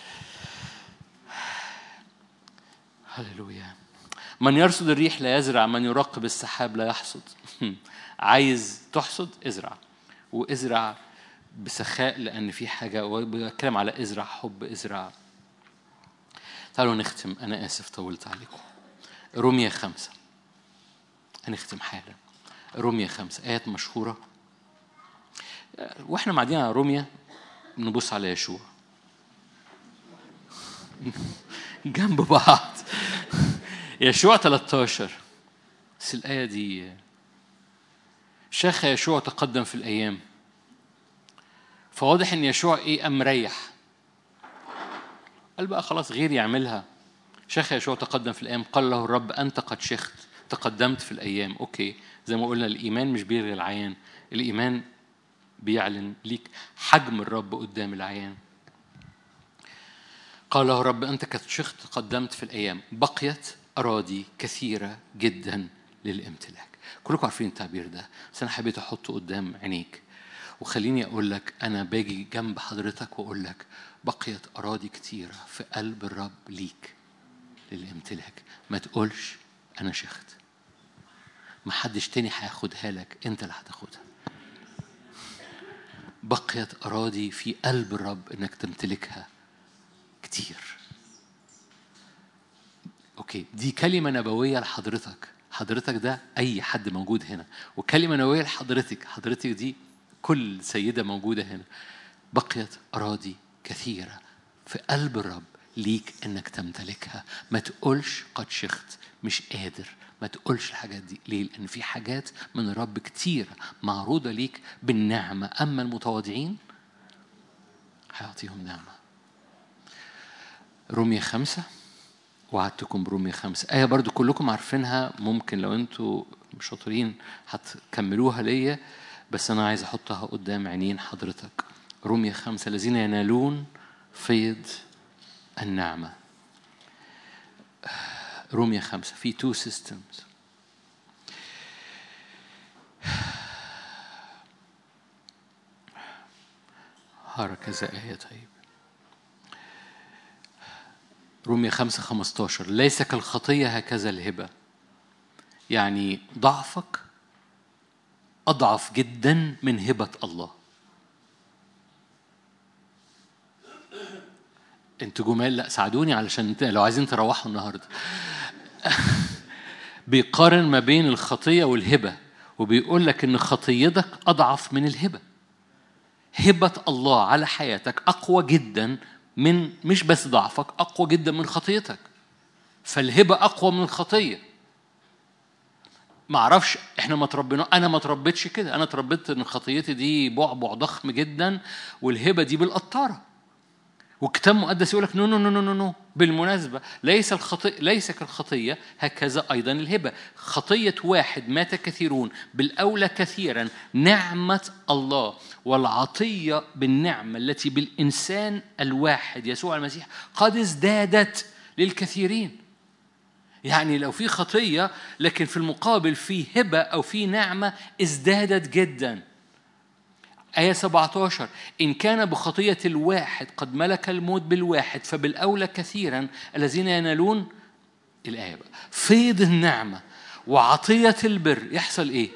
هللويا. من يرصد الريح لا يزرع، من يراقب السحاب لا يحصد. عايز تحصد، ازرع، وازرع بسخاء، لأن في حاجة. وبتكلم على ازرع حب، ازرع. تعالوا نختم، أنا آسف طولت عليكم. رومية خمسة، هنختم حالا. رومية خمسة، آيات مشهورة. وإحنا معدين على رومية نبص على يشوع جنب بعض. يشوع ثلاثة عشر، بس الآية دي، شيخ يشوع تقدم في الأيام، فواضح إن يشوع إيه أم مريح، قال بقى خلاص غير يعملها. شيخ يشوع تقدم في الأيام، قال له الرب أنت قد شخت، تقدمت في الأيام. أوكي، زي ما قلنا الإيمان مش بيرغي العيان، الإيمان بيعلن ليك حجم الرب قدام العيان. قال له الرب أنت قد شخت، تقدمت في الأيام، بقيت أراضي كثيرة جدا للامتلاك. كلكم عارفين التعبير ده، بس أنا حبيت أحطه قدام عينيك. وخليني أقول لك، أنا باجي جنب حضرتك وأقول لك بقيت أراضي كثيرة في قلب الرب ليك للامتلاك. ما تقولش أنا شخت، ما حدش تاني هياخدها لك، أنت اللي هتاخدها. بقيت أراضي في قلب الرب إنك تمتلكها كتير. أوكي، دي كلمة نبوية لحضرتك. حضرتك ده أي حد موجود هنا، وكلمة نبوية لحضرتك. حضرتك دي كل سيدة موجودة هنا. بقيت أراضي كثيرة في قلب الرب ليك إنك تمتلكها. ما تقولش قد شخت، مش قادر. ما تقولش الحاجات دي. ليه؟ لأن في حاجات من الرب كتيرة معروضة ليك بالنعمة، أما المتواضعين هيعطيهم نعمة. رومية خمسة، وعدتكم برومية خمسة، آية برضو كلكم عارفينها، ممكن لو أنتوا مش شاطرين هتكملوها ليا، بس أنا عايز أحطها قدام عينين حضرتك. رومية خمسة، الذين ينالون فيض النعمة. رومية خمسة في two systems. هارا كذا آية. طيب رومية خمسة خمستاشر، ليس كالخطية هكذا الهبة. يعني ضعفك أضعف جدا من هبة الله. انتوا جمال، لا ساعدوني علشان لو عايزين تروحوا النهارده. بيقارن ما بين الخطية والهبة، وبيقول لك ان خطيتك أضعف من الهبة. هبة الله على حياتك أقوى جدا من، مش بس ضعفك، أقوى جدا من خطيتك. فالهبة أقوى من الخطية. ما اعرفش احنا ما تربينا، انا ما تربيتش كده. انا تربيت ان خطيتي دي بعبع ضخم جدا والهبه دي بالقطاره. والكتاب المقدس يقول لك نو نو نو نو نو. بالمناسبه ليس الخطيه ليس كالخطيه هكذا ايضا الهبه. خطيه واحد مات كثيرون، بالاولى كثيرا نعمه الله والعطيه بالنعمه التي بالانسان الواحد يسوع المسيح قد ازدادت للكثيرين. يعني لو في خطية لكن في المقابل في هبة أو في نعمة ازدادت جدا. آية سبعة عشر، إن كان بخطية الواحد قد ملك الموت بالواحد فبالأولى كثيرا الذين ينالون الآية بقى فيض النعمة وعطية البر يحصل إيه؟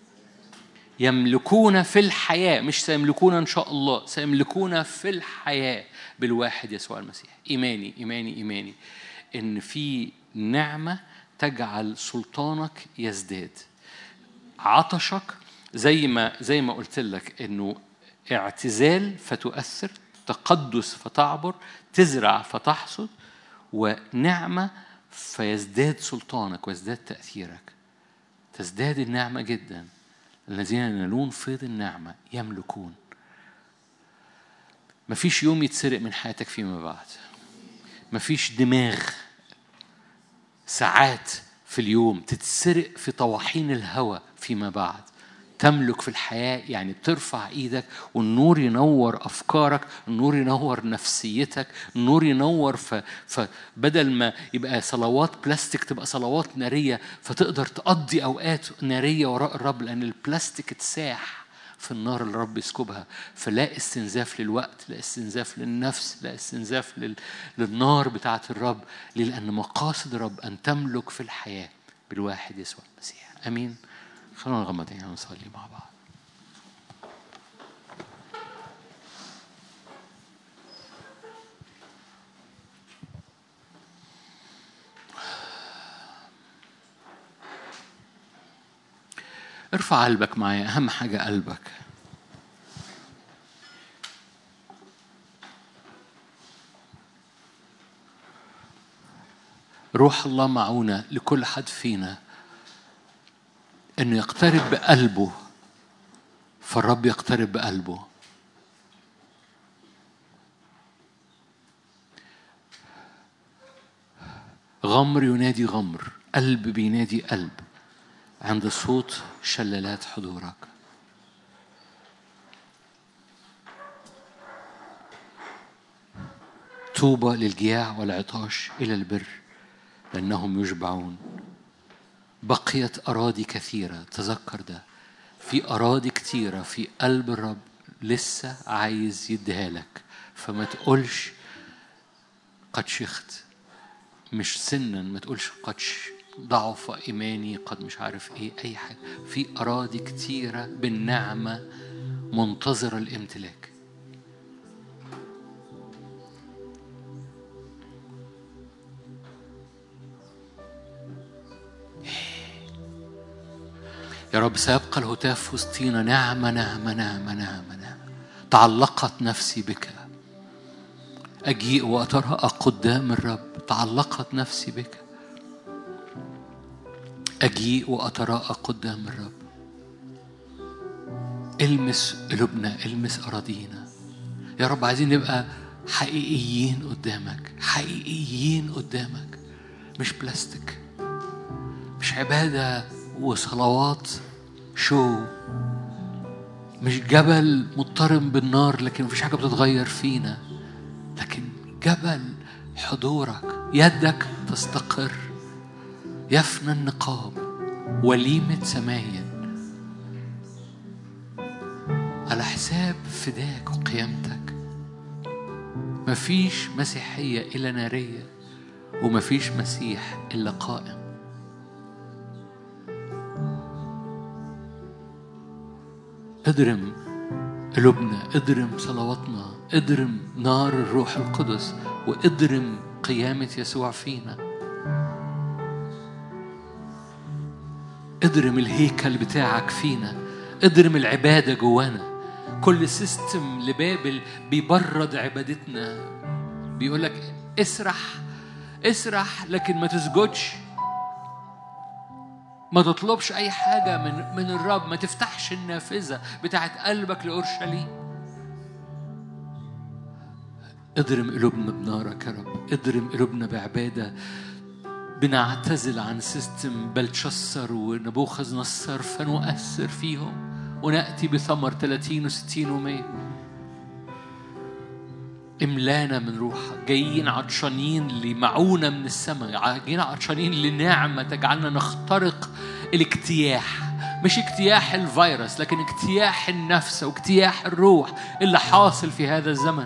يملكون في الحياة، مش سيملكون إن شاء الله، سيملكون في الحياة بالواحد يسوع المسيح. إيماني إيماني إيماني إن في نعمة تجعل سلطانك يزداد. عطشك زي ما زي ما قلت لك إنه اعتزال فتؤثر، تقدس فتعبر، تزرع فتحصد، ونعمة فيزداد سلطانك ويزداد تأثيرك. تزداد النعمة جدا. الذين ينالون فيض النعمة يملكون. مفيش يوم يتسرق من حياتك فيما بعد. مفيش دماغ ساعات في اليوم تتسرق في طواحين الهوى فيما بعد. تملك في الحياة يعني بترفع ايدك والنور ينور أفكارك، النور ينور نفسيتك، النور ينور. ف... فبدل ما يبقى صلوات بلاستيك تبقى صلوات نارية، فتقدر تقضي أوقات نارية وراء الرب، لأن البلاستيك اتساح في النار اللي الرب يسكبها. فلا استنزاف للوقت، لا استنزاف للنفس، لا استنزاف لل... للنار بتاعة الرب. لأن مقاصد الرب أن تملك في الحياة بالواحد يسوع المسيح. أمين. خلونا نغمض عينينا ونصلي مع بعض. ارفع قلبك معايا، أهم حاجة قلبك. روح الله معونا لكل حد فينا إنه يقترب بقلبه، فالرب يقترب بقلبه. غمر ينادي غمر، قلب بينادي قلب عند صوت شلالات حضورك. طوبى للجياع والعطاش إلى البر لأنهم يشبعون. بقيت أراضي كثيرة، تذكر ده، في أراضي كثيرة في قلب الرب لسه عايز يديها لك. فما تقولش قد شخت، مش سنا، ما تقولش قد ضعف إيماني، قد مش عارف إيه، أي حاجة. في أراضي كثيرة بالنعمة منتظرة الامتلاك. يا رب سيبقى الهتاف في وسطينا. نعمة نعمة نعمة نعمة نعمة. تعلقت نفسي بك. أجيء وأتراءى قدام الرب. تعلقت نفسي بك. أجيء وأتراءى قدام الرب. المس قلوبنا، المس أراضينا يا رب. عايزين نبقى حقيقيين قدامك، حقيقيين قدامك، مش بلاستيك، مش عبادة وصلوات شو، مش جبل مضطرم بالنار لكن مفيش حاجة بتتغير فينا، لكن جبل حضورك. يدك تستقر، يفنى النقاب، وليمة سمايا على حساب فداك وقيامتك. مفيش مسيحية إلا نارية، ومفيش مسيح إلا قائم. اضرم قلوبنا، اضرم صلواتنا، اضرم نار الروح القدس، واضرم قيامة يسوع فينا. اضرم الهيكل بتاعك فينا، اضرم العبادة جوانا. كل سيستم لبابل بيبرد عبادتنا، بيقولك اسرح اسرح لكن ما تسجدش، ما تطلبش أي حاجة من من الرب، ما تفتحش النافذة بتاعت قلبك لأورشليم. اضرم قلوبنا بنارك يا رب، اضرم قلوبنا بعبادة. بنعتزل عن سيستم بلشسر ونبوخذ نصر فنؤثر فيهم ونأتي بثمر ثلاثين وستين ومية. املانا من روحك. جايين عطشانين لمعونة من السماء، جايين عطشانين لنعمة تجعلنا نخترق الاجتياح، مش اجتياح الفيروس لكن اجتياح النفس واجتياح الروح اللي حاصل في هذا الزمن.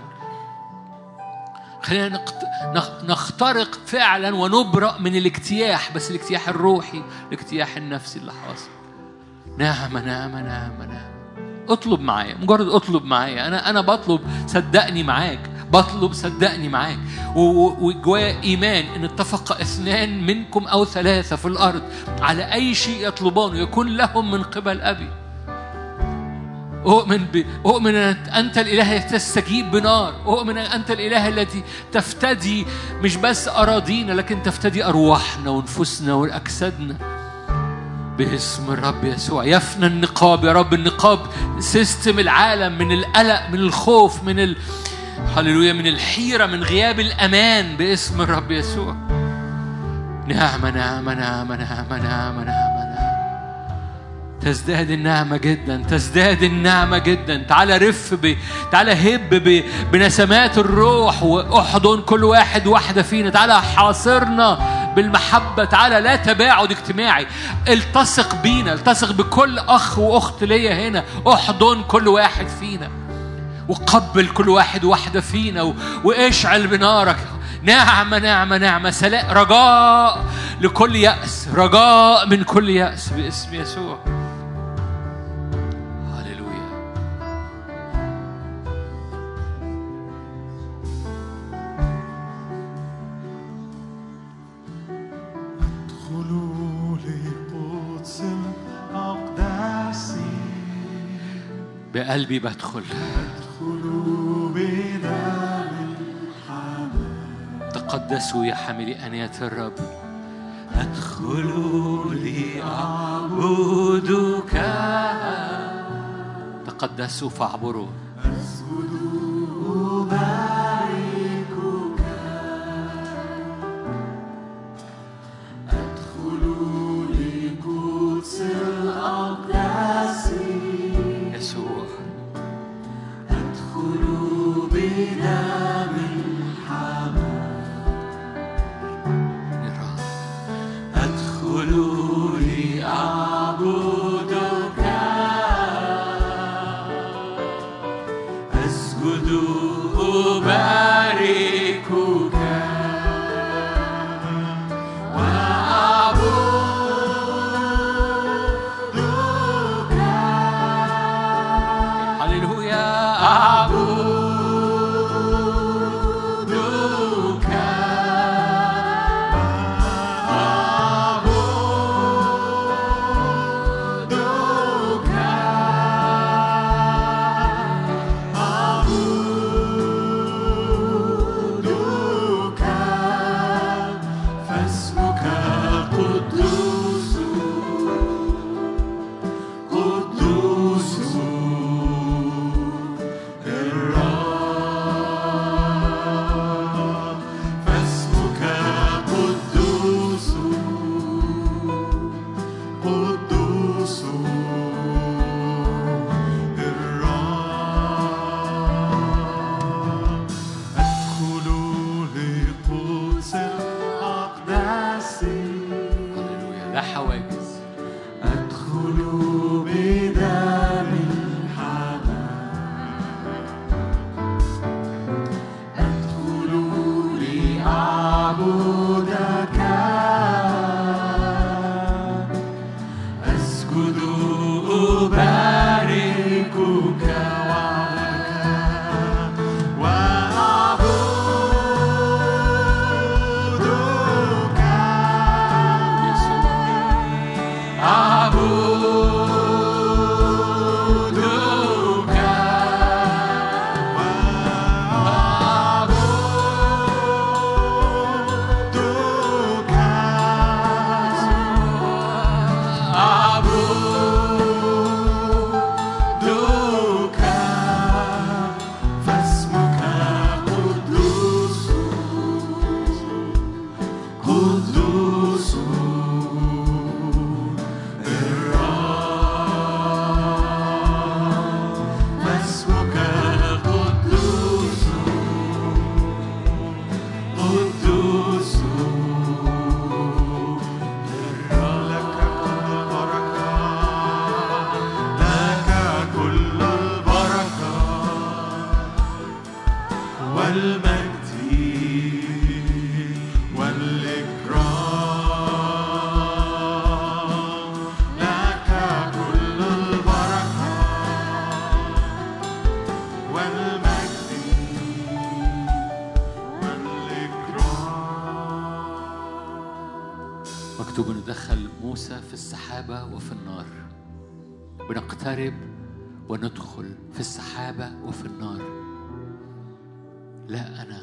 خلينا نخترق فعلا ونبرأ من الاجتياح، بس الاجتياح الروحي، الاجتياح النفسي اللي حاصل. نعمة نعمة نعمة نعمة. اطلب معايا، مجرد اطلب معايا. انا انا بطلب، صدقني معاك، بطلب صدقني معاك. وجوايا ايمان ان اتفق اثنان منكم او ثلاثة في الارض على اي شيء يطلبونه يكون لهم من قبل ابي. أؤمن ب... أؤمن أن أنت الإله الذي تستجيب بنار. أؤمن أن أنت الإله الذي تفتدي مش بس أراضينا لكن تفتدي أرواحنا ونفوسنا وأجسادنا باسم الرب يسوع. يفنى النقاب يا رب، النقاب سيستم العالم من القلق، من الخوف، من ال... هللويا، من الحيرة، من غياب الأمان باسم الرب يسوع. نعمة نعمة نعمة نعمة نعمة نعمة. تزداد النعمة جدا، تزداد النعمة جدا. تعال رف ب... تعال هب ب... بنسمات الروح واحضن كل واحد واحدة فينا. تعال حاصرنا بالمحبة. تعال لا تباعد اجتماعي. التصق بينا، التصق بكل أخ وأخت ليا هنا. احضن كل واحد فينا وقبل كل واحد واحدة فينا و... واشعل بنارك. نعمة نعمة نعمة. سلام، رجاء لكل يأس، رجاء من كل يأس باسم يسوع. بقلبي بدخل. تقدسوا يا حاملي آنية الرب. أدخل لأعبدك. تقدسوا فاعبروا. أسجد أباركك. أدخل لقدس الأقداس. يسوع أدخل بدم الحمام. أدخل لأعبدك. لا حواجز. أدخل بدم الحمام، أدخل لأعبدك، أسجد أباركك في السحابة وفي النار. بنقترب وندخل في السحابة وفي النار. لا أنا،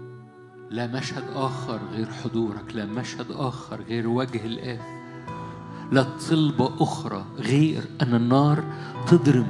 لا مشهد آخر غير حضورك، لا مشهد آخر غير وجه الآب، لا طلبة أخرى غير أن النار تضرم،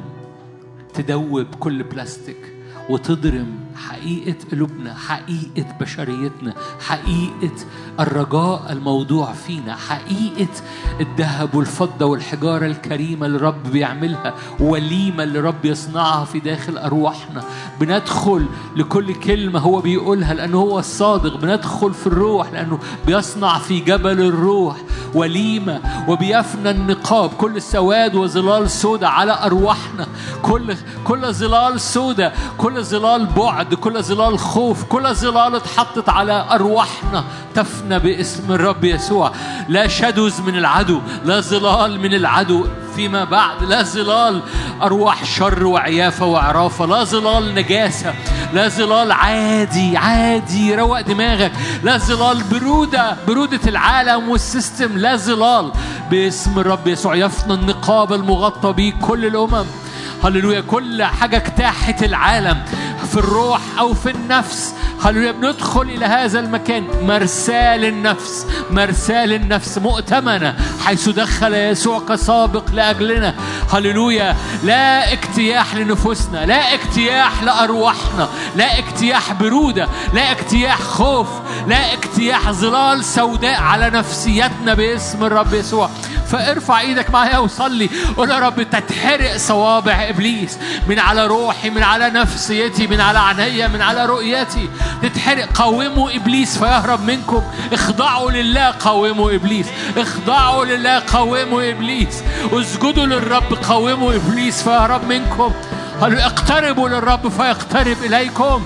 تدوب كل بلاستيك وتضرم حقيقة قلوبنا، حقيقة بشريتنا، حقيقة الرجاء الموضوع فينا، حقيقة الذهب والفضة والحجارة الكريمة اللي الرب بيعملها، وليمة اللي الرب يصنعها في داخل أرواحنا. بندخل لكل كلمة هو بيقولها لأنه هو الصادق، بندخل في الروح لأنه بيصنع في جبل الروح وليمة، وبيفنى النقاب، كل سواد وظلال سودة على أرواحنا، كل كل ظلال سودة، كل ظلال بعد، كل ظلال خوف، كل ظلال اتحطت على أرواحنا تفنى باسم الرب يسوع. لا شدوز من العدو، لا ظلال من العدو فيما بعد، لا ظلال أرواح شر وعيافة وعرافة، لا ظلال نجاسة، لا ظلال عادي عادي روق دماغك، لا ظلال برودة برودة العالم والسيستم، لا ظلال باسم الرب يسوع. يفنى النقاب المغطى به كل الأمم. هللويا. كل حاجة اجتاحت العالم في الروح أو في النفس، هللويا، بندخل إلى هذا المكان مرسال النفس، مرسال النفس مؤتمنة حيث دخل يسوع كسابق لأجلنا. هللويا. لا اجتياح لنفوسنا، لا اجتياح لأرواحنا، لا اجتياح برودة، لا اجتياح خوف، لا اجتياح ظلال سوداء على نفسيتنا باسم الرب يسوع. فارفع ايدك معايا وصلي، قول يا رب تتحرق صوابع إبليس من على روحي، من على نفسيتي، من على عيني، من على رؤيتي، تتحرق. قاوموا إبليس فيهرب منكم، اخضعوا لله قاوموا إبليس، اخضعوا لله قاوموا إبليس، اسجدوا للرب قاوموا إبليس فيهرب منكم. اقتربوا للرب فيقترب إليكم.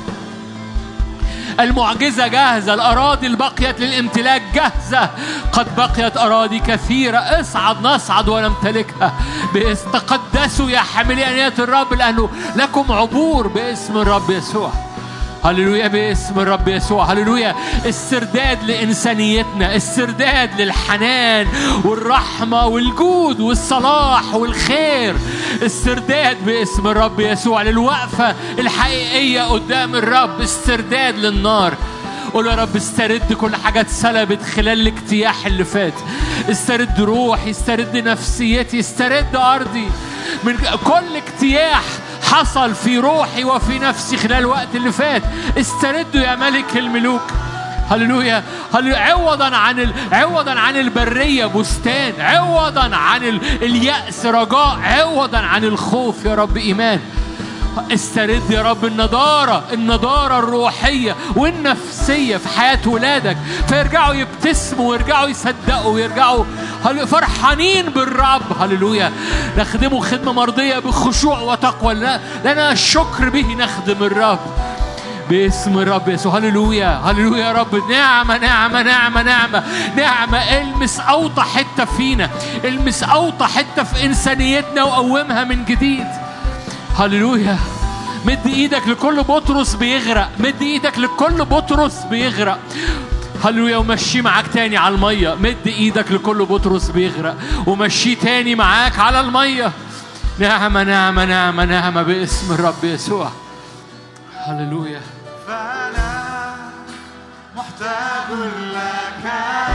المعجزة جاهزة، الأراضي البقيت للامتلاك جاهزة، قد بقيت أراضي كثيرة، اصعد نصعد ونمتلكها. تقدسوا يا حاملي آنية الرب لأنه لكم عبور باسم الرب يسوع. هللويا باسم الرب يسوع. هللويا. استرداد لإنسانيتنا، استرداد للحنان والرحمة والجود والصلاح والخير، استرداد باسم الرب يسوع للوقفة الحقيقية قدام الرب، استرداد للنار. قول يا رب استرد كل حاجة اتسلبت خلال الاجتياح اللي فات، استرد روحي، استرد نفسيتي، استرد أرضي من كل اجتياح حصل في روحي وفي نفسي خلال الوقت اللي فات. استردوا يا ملك الملوك. هللويا. هللويا. عوضا عن ال... عوضا عن البرية بستان، عوضا عن ال... اليأس رجاء، عوضا عن الخوف يا رب إيمان. استرد يا رب النضارة النضارة الروحية والنفسية في حياة ولادك، فيرجعوا يبتسموا ويرجعوا يصدقوا ويرجعوا فرحانين بالرب. هللويا. نخدمه خدمة مرضية بخشوع وتقوى، لنا الشكر به نخدم الرب باسم الرب يسوع. هللويا هللويا يا رب. نعمة نعمة نعمة نعمة نعمة. المس أوطى حتة فينا، المس أوطى حتة في إنسانيتنا وقومها من جديد. هللويا. مد ايدك لكل بطرس بيغرق، مد ايدك لكل بطرس بيغرق. هللويا. ومشي معاك تاني على المية. مد ايدك لكل بطرس بيغرق ومشي تاني معاك على المية. نعمة نعمة نعمة نعمة باسم الرب يسوع. هللويا. فأنا محتاج لك،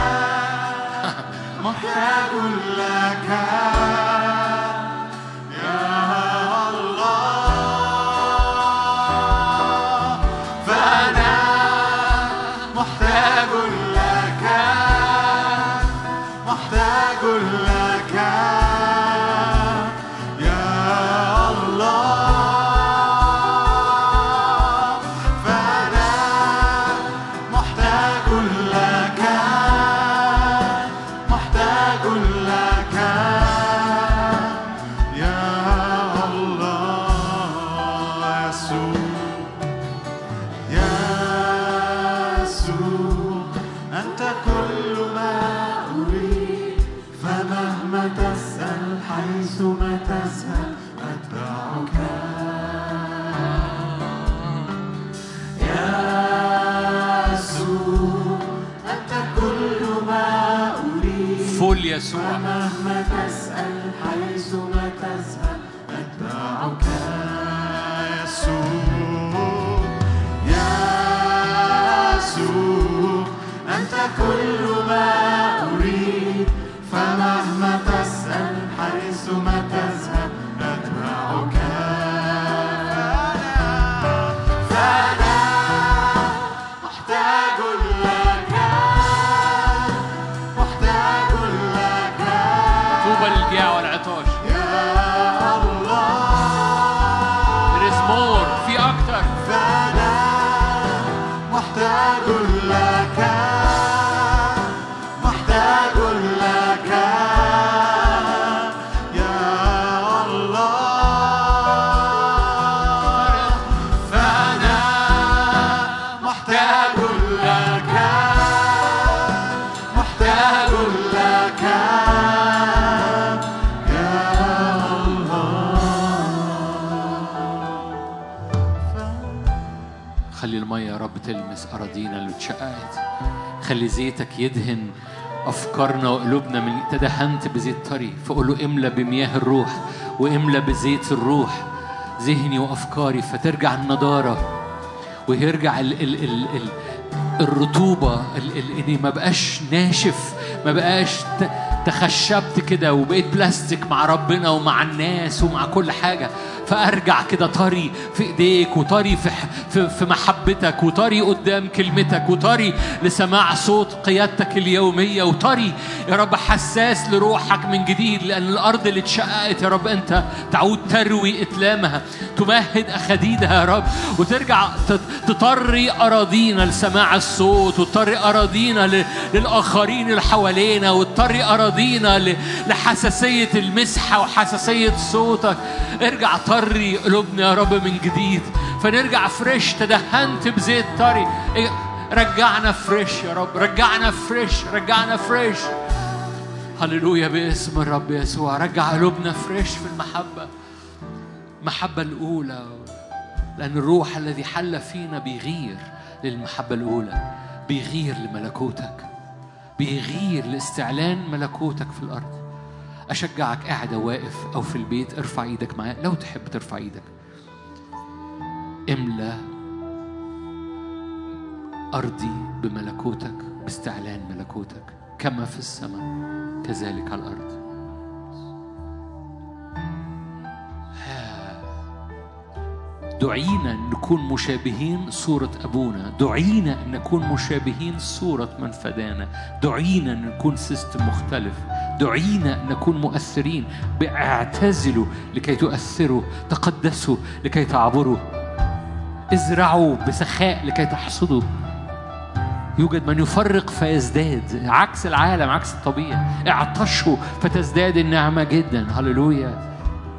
محتاج لك يا الله. فأنا محتاج لك، محتاج لك يا الله. حيثما تذهب أتبعك يا يسوع، أنت كل ما أريد. فول يسوع. مهما تسأل حيثما تذهب أتبعك يسوع، يا يسوع، أنت كل ما أريد. فمهما تسأل حيثما تذهب أتبعك. فأنا محتاج لك، محتاج لك. طوبى للجياع والعطاش يا الله. There is more. في أكتر. فأنا محتاج لك، محتاج لك يا الله. فأنا محتاج لك، محتاج لك يا الله. خلي المية يا رب تلمس أراضينا اللي اتشققت. خلي زيتك يدهن أفكارنا وقلوبنا. من تدهنت بزيت طري، فقول له املى بمياه الروح واملى بزيت الروح ذهني وأفكاري، فترجع النضارة ويرجع ال ال ال ال الرطوبة، إني ما بقاش ناشف، ما بقاش تخشبت كده وبقيت بلاستيك مع ربنا ومع الناس ومع كل حاجة. فأرجع كده طري في إيديك، وطري في, في, في محبتك، وطري قدام كلمتك، وطري لسماع صوت قيادتك اليومية، وطري يا رب حساس لروحك من جديد. لأن الأرض اللي اتشققت يا رب أنت تعود تروي إتلامها، تمهد أخديدها يا رب، وترجع تطري أراضينا لسماع الصوت، وتطري أراضينا للآخرين اللي حوالينا، وتطري أراضينا لحساسية المسحة وحساسية صوتك. ارجع طري قلوبنا يا رب من جديد، فنرجع فريش. تدهنت بزيت طري، رجعنا فريش يا رب، رجعنا فريش، رجعنا فريش. هللويا باسم الرب يسوع. رجع قلوبنا فريش في المحبة، المحبة الأولى، لأن الروح الذي حل فينا بيغير للمحبة الأولى، بيغير لملكوتك، بيغير لاستعلان ملكوتك في الأرض. أشجعك قاعدة واقف أو في البيت، ارفع إيدك معايا لو تحب ترفع إيدك. املأ أرضي بملكوتك، باستعلان ملكوتك، كما في السماء كذلك على الأرض. دعينا نكون مشابهين صورة أبونا، دعينا أن نكون مشابهين صورة من فدانا، دعينا أن نكون سيستم مختلف، دعينا أن نكون مؤثرين. اعتزلوا لكي تؤثروا، تقدسوا لكي تعبروا، ازرعوا بسخاء لكي تحصدوا. يوجد من يفرق فيزداد، عكس العالم، عكس الطبيعة. اعطشوا فتزداد النعمة جدا. هللويا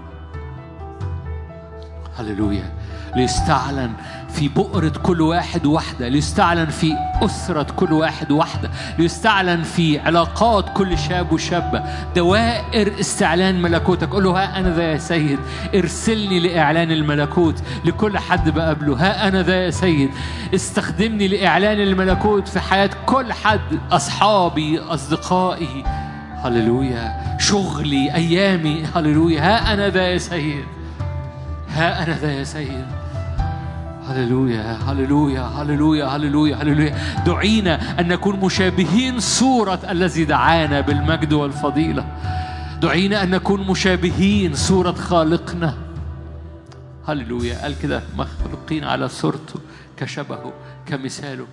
هللويا. ليستعلن في بؤرة كل واحد واحدة، ليستعلن في أسرة كل واحد واحدة، ليستعلن في علاقات كل شاب وشابة. دوائر استعلان ملكوتك. قل له ها أنا ذا يا سيد، ارسلني لإعلان الملكوت لكل حد بقابله. ها أنا ذا يا سيد، استخدمني لإعلان الملكوت في حياة كل حد، أصحابي، أصدقائي، هللويا، شغلي، أيامي، هللويا. ها أنا ذا يا سيد، ها أنا ذا يا سيد. هللويا هللويا هللويا هللويا هللويا. دعينا أن نكون مشابهين صورة الذي دعانا بالمجد والفضيلة. دعينا أن نكون مشابهين صورة خالقنا. هللويا. قال كده مخلوقين على صورته كشبهه كمثاله.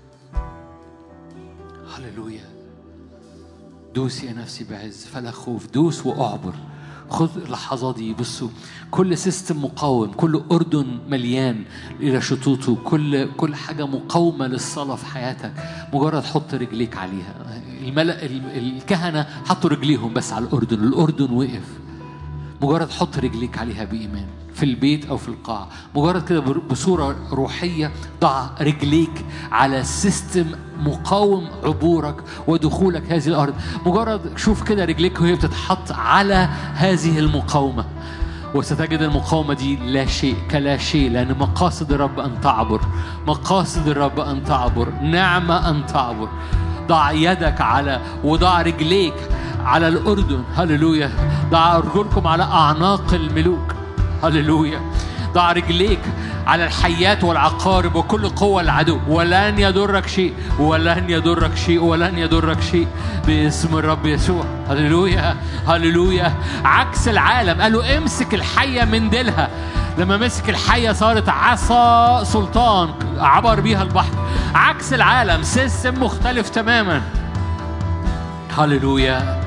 هللويا. دوس يا نفسي بعز فلا خوف. دوس وأعبر. خذ اللحظات دي. بصوا، كل سيستم مقاوم، كل أردن مليان إلى شطوطه، كل كل حاجة مقاومة للصلاة في حياتك، مجرد حط رجليك عليها. الملأ الكهنة حطوا رجليهم بس على الأردن، الأردن وقف. مجرد حط رجليك عليها بإيمان في البيت أو في القاعة. مجرد كده بصورة روحية ضع رجليك على سيستم مقاوم عبورك ودخولك هذه الأرض. مجرد شوف كده رجليك وهي بتتحط على هذه المقاومة، وستجد المقاومة دي لا شيء كلا شيء، لأن مقاصد الرب أن تعبر، مقاصد الرب أن تعبر، نعمة أن تعبر. ضع يدك على وضع رجليك على الأردن. هللويا. ضع أرجلكم على أعناق الملوك. هللويا. ضع رجليك على الحيات والعقارب وكل قوة العدو، ولن يضرك شيء، ولن يضرك شيء، ولن يضرك شيء باسم الرب يسوع. هللويا هللويا. عكس العالم، قالوا امسك الحية من ديلها. لما مسك الحية صارت عصا سلطان عبر بيها البحر. عكس العالم، سيستم مختلف تماما. هللويا.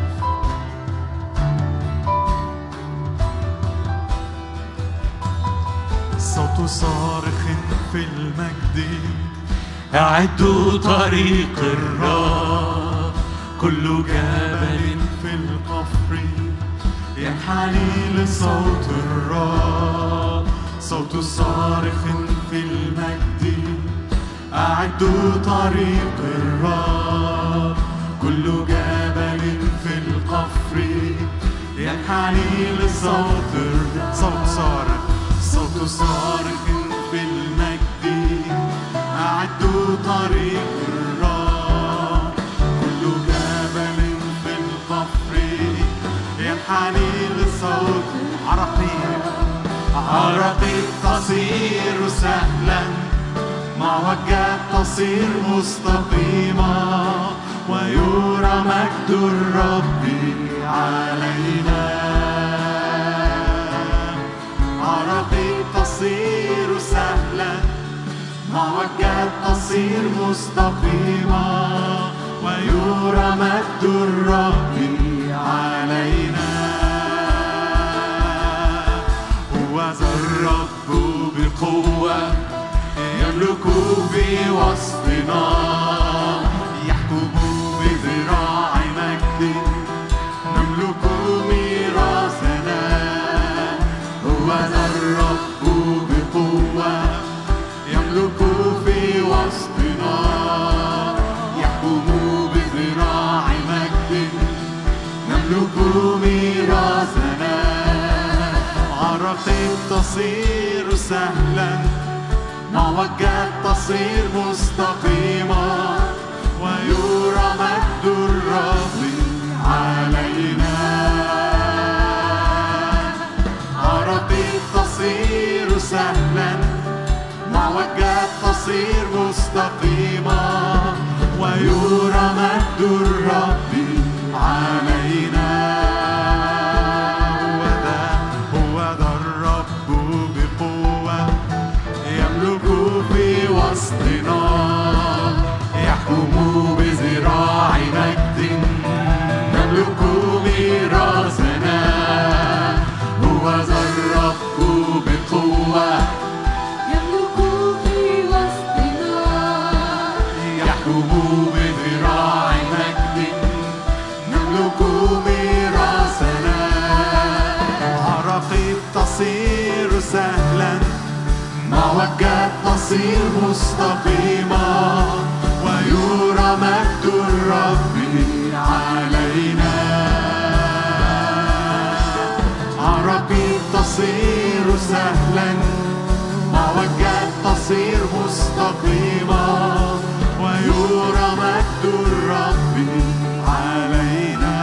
صوت صارخ في المجد، أعدوا طريق الرب، كل جبل في القفر ينحني لصوت الرب. صوت صارخ في المجد، أعدوا طريق الرب، كل جبل في القفر ينحني لصوت الرب. صوت صارخ صوت صارخ في المجد، أعدوا طريق الرب، كل جبل في القفر ينحني لصوت. عرقيق عرقيق تصير سهلا، معوجات تصير مستقيمة، ويرى مجد الرب علينا. عرقيق تصير سهلا، معوجات تصير مستقيمة، ويرى مجد الرب علينا. هو ذا الرب بقوة يملك في وسطنا، يحكم بذراع مجد نملك ميراثنا. هو ذا الرب بقوة يملك في وسطنا، يحكم بذراع مجد نملك ميراثنا. عرقيق تصير سهلا، معوجات تصير مستقيمة، ويرى مجد الرب علينا. عرقيق تصير سهلا، معوجات تصير مستقيمة، ويرى مجد الرب علينا. هو ذا الرب بقوة يملك في وسطنا، يحكم بذراع مجد نملك تصير مستقيمة ويرى مجد الرب علينا. عراقيب تصير سهلا، معوجات تصير مستقيمة ويرى مجد الرب علينا.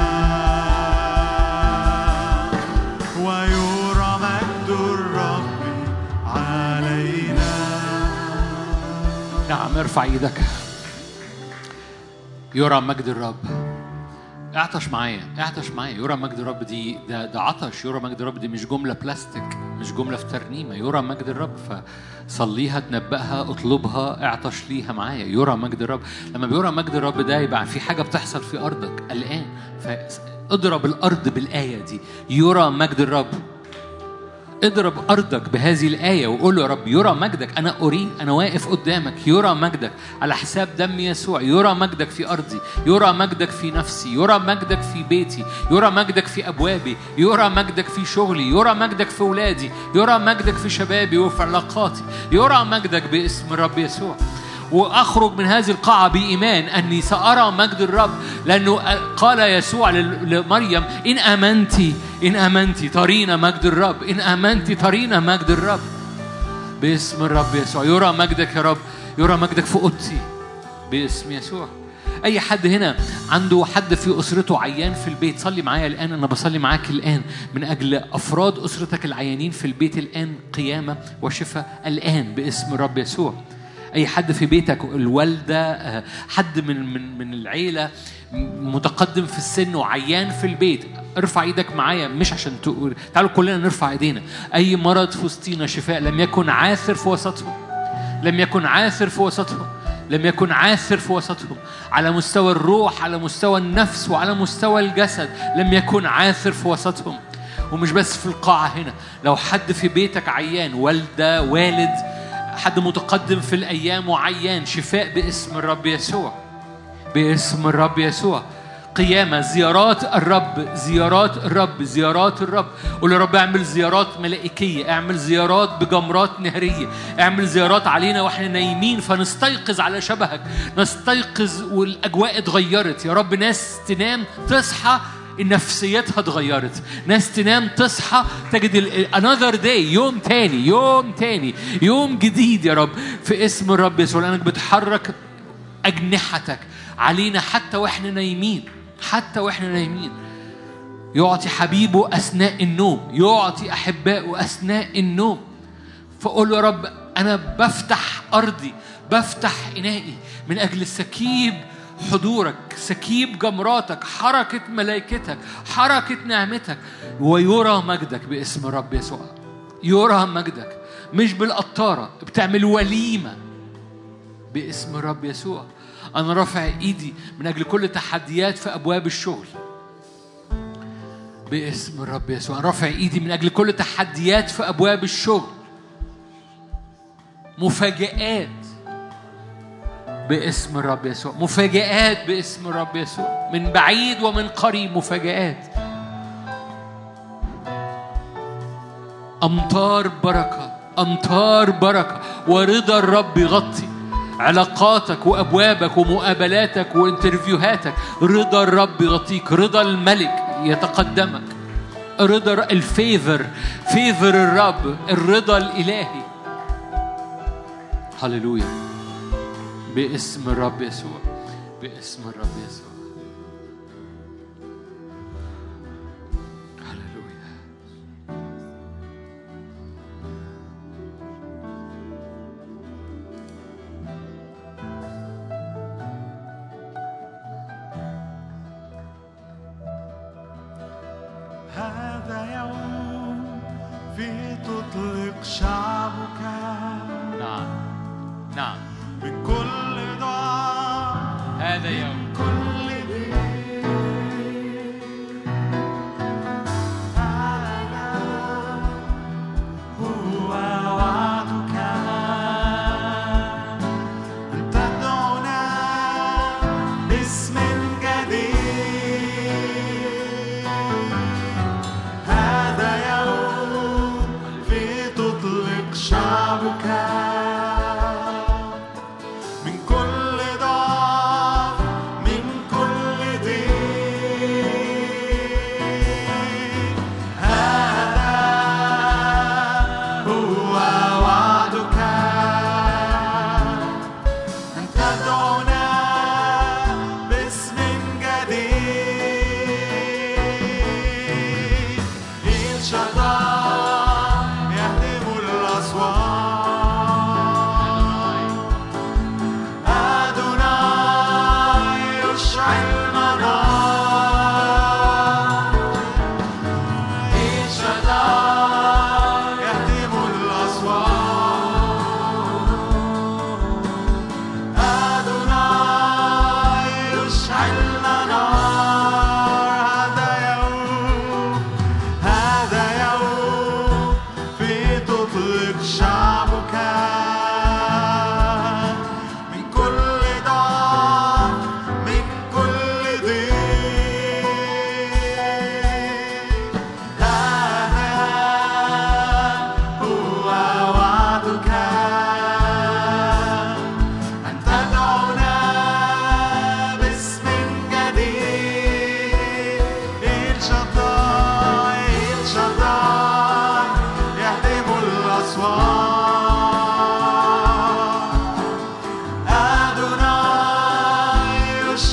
ويرى مجد الرب علينا. نعم، ارفع ايدك. يرى مجد الرب. اعطش معايا، اعطش معايا. يرى مجد الرب دي ده, ده عطش. يرى مجد الرب دي مش جملة بلاستيك، مش جملة في ترنيمة. يرى مجد الرب، فصليها، تنبأها، اطلبها، اعطش ليها معايا. يرى مجد الرب. لما بيرى مجد الرب ده يبقى في حاجة بتحصل في أرضك الآن. فاضرب الأرض بالآية دي، يرى مجد الرب. اضرب أرضك بهذه الآية وقول له يا رب يرى مجدك. أنا أريد، أنا واقف قدامك، يرى مجدك على حساب دم يسوع. يرى مجدك في أرضي، يرى مجدك في نفسي، يرى مجدك في بيتي، يرى مجدك في أبوابي، يرى مجدك في شغلي، يرى مجدك في أولادي، يرى مجدك في شبابي وفي علاقاتي. يرى مجدك باسم الرب يسوع. وأخرج من هذه القاعة بإيمان أني سأرى مجد الرب، لأنه قال يسوع لمريم إن آمنتي إن آمنتي ترين مجد الرب، إن آمنتي ترين مجد الرب باسم الرب يسوع. يرى مجدك يا رب، يرى مجدك في أوضتي باسم يسوع. أي حد هنا عنده حد في أسرته عيان في البيت، صلي معايا الآن. أنا بصلي معاك الآن من أجل أفراد أسرتك العيانين في البيت الآن، قيامة وشفاء الآن باسم الرب يسوع. أي حد في بيتك، الوالدة، حد من من من العيلة متقدم في السن وعيان في البيت، ارفع ايدك معايا. مش عشان تقول، تعالوا كلنا نرفع ايدينا. أي مرض في وسطينا شفاء، لم يكن عاثر في وسطهم، لم يكن عاثر في وسطهم، لم يكن عاثر في وسطهم، على مستوى الروح، على مستوى النفس، وعلى مستوى الجسد، لم يكن عاثر في وسطهم. ومش بس في القاعة هنا، لو حد في بيتك عيان، والدة، والد، حد متقدم في الأيام وعيان، شفاء باسم الرب يسوع، باسم الرب يسوع. قيامة، زيارات الرب، زيارات الرب، زيارات الرب. قول يا رب اعمل زيارات ملائكية، اعمل زيارات بجمرات نهرية، اعمل زيارات علينا واحنا نايمين فنستيقظ على شبهك، نستيقظ والأجواء اتغيرت. يا رب ناس تنام تصحى نفسيتها اتغيرت، ناس تنام تصحى تجد another day، يوم تاني، يوم تاني، يوم جديد. يا رب في اسم الرب يسوع، لأنك بتحرك أجنحتك علينا حتى وإحنا نايمين، حتى وإحنا نايمين. يعطي حبيبه أثناء النوم، يعطي أحبائه أثناء النوم. فقول يا رب أنا بفتح أرضي، بفتح إنائي من أجل سكيب حضورك، سكيب جمراتك، حركة ملائكتك، حركة نعمتك، ويرى مجدك باسم الرب يسوع. يرى مجدك مش بالقطارة، بتعمل وليمة باسم الرب يسوع. أنا رافع إيدي من أجل كل تحديات في أبواب الشغل باسم الرب يسوع. أنا رافع إيدي من أجل كل تحديات في أبواب الشغل، مفاجآت باسم الرب يسوع، مفاجآت باسم الرب يسوع، من بعيد ومن قريب مفاجآت. أمطار بركة، أمطار بركة، ورضا الرب يغطي علاقاتك وأبوابك ومقابلاتك وانترفيوهاتك. رضا الرب يغطيك، رضا الملك يتقدمك، رضا الفيفر، فيفر الرب، الرضا الإلهي. هللويا باسم الرب يسوع، باسم الرب يسوع. هللويا. هذا يوم فيه تطلق شعبك، نعم نعم، من كل ضعف، هذا يوم كل ضيق. هذا هو وعدك أن تدعونا باسم جديد. هذا يوم فيه تطلق شعبك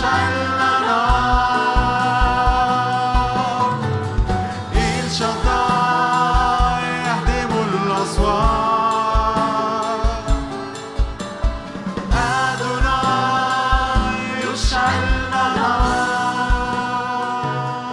يشعلنا نار إل شداي يهدم الأسوار أدوناي يشعلنا نار.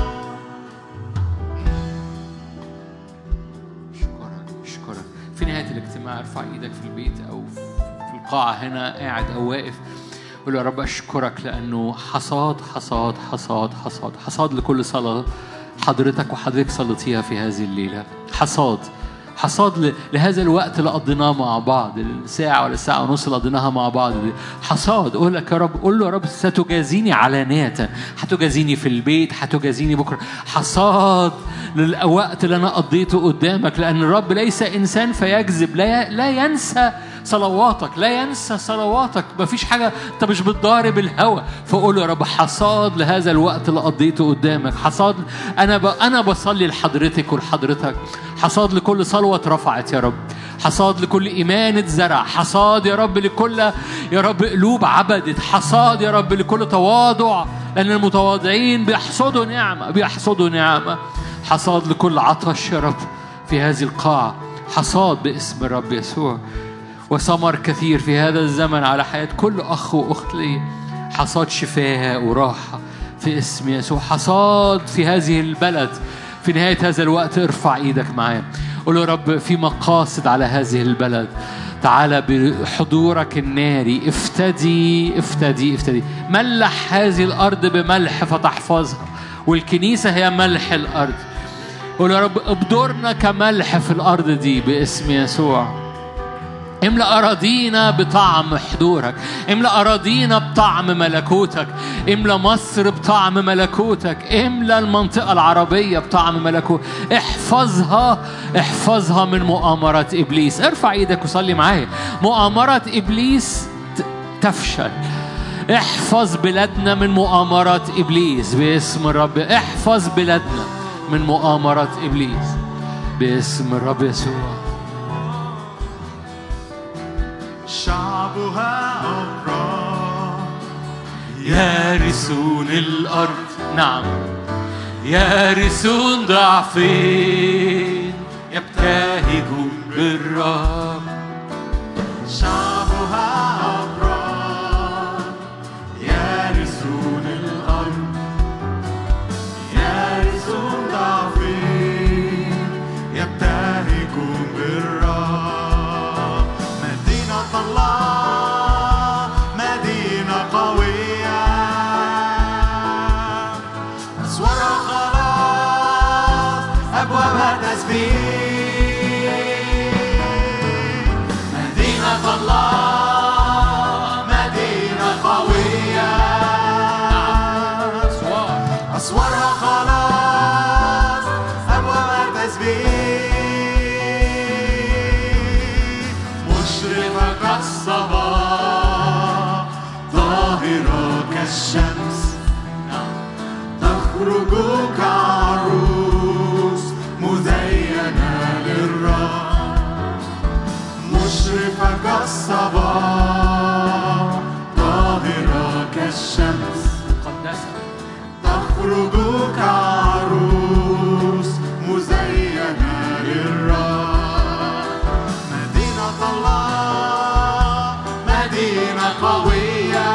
اشكرك اشكرك. في نهاية الاجتماع ارفع ايدك في البيت او في القاعة هنا قاعد او واقف، قول يا رب اشكرك لانه حصاد حصاد حصاد حصاد حصاد لكل صلاة حضرتك وحضرتك صليتيها في هذه الليلة. حصاد حصاد لهذا الوقت اللي قضيناه مع بعض، الساعة ولا الساعة ونص اللي قضيناها مع بعض دي. حصاد. قول لك يا رب، قول له يا رب ستجازيني علانية، هتجازيني في البيت، هتجازيني بكرة. حصاد للوقت اللي أنا قضيته قدامك، لأن الرب ليس إنسان فيكذب، لا لا ينسى صلواتك، لا ينسى صلواتك. مفيش حاجة أنت مش بتضارب الهوى. فقول يا رب حصاد لهذا الوقت اللي قضيته قدامك. حصاد أنا ب... أنا بصلي لحضرتك ولحضرتك. حصاد لكل صلوة اترفعت يا رب. حصاد لكل إيمان اتزرع. حصاد يا رب لكل يا رب قلوب عبدت. حصاد يا رب لكل تواضع، لأن المتواضعين بيحصدوا نعمة، بيحصدوا نعمة. حصاد لكل عطش يا رب في هذه القاعة. حصاد باسم الرب يسوع، وثمر كثير في هذا الزمن على حياة كل أخ وأخت لي. حصاد شفاء وراحة في اسم يسوع. حصاد في هذه البلد. في نهاية هذا الوقت ارفع ايدك معايا، قول يا رب في مقاصد على هذه البلد. تعالى بحضورك الناري، افتدي افتدي افتدي. ملح هذه الأرض بملح فتحفظها، والكنيسة هي ملح الأرض. قول يا رب ابدرنا كملح في الأرض دي باسم يسوع. املأ أراضينا بطعم حضورك، املأ أراضينا بطعم ملكوتك، املأ مصر بطعم ملكوتك، املأ المنطقة العربية بطعم ملكوت. احفظها احفظها من مؤامرات إبليس. ارفع ايدك وصلي معايا. مؤامرات إبليس تفشل. احفظ بلادنا من مؤامرات إبليس باسم الرب. احفظ بلادنا من مؤامرات إبليس باسم الرب يسوع. شعبها أبرار يارثون الأرض، نعم يارثون ضعفين يبتهجون بالرب. شعبها أبرار يارثون الأرض يارثون ضعفين يبتهجون بالرب. الله مدينة قوية أسوارها خلاص أبوابها تسبيح. مدينة الله مدينة قوية أسوارها خلاص أبوابها تسبيح. الصباح ظاهرة كالشمس تخرج كعروس مزينة للرب. مشرفة كالصباح ظاهرة كالشمس تخرج كعروس مزينة للرب. مدينة الله قوية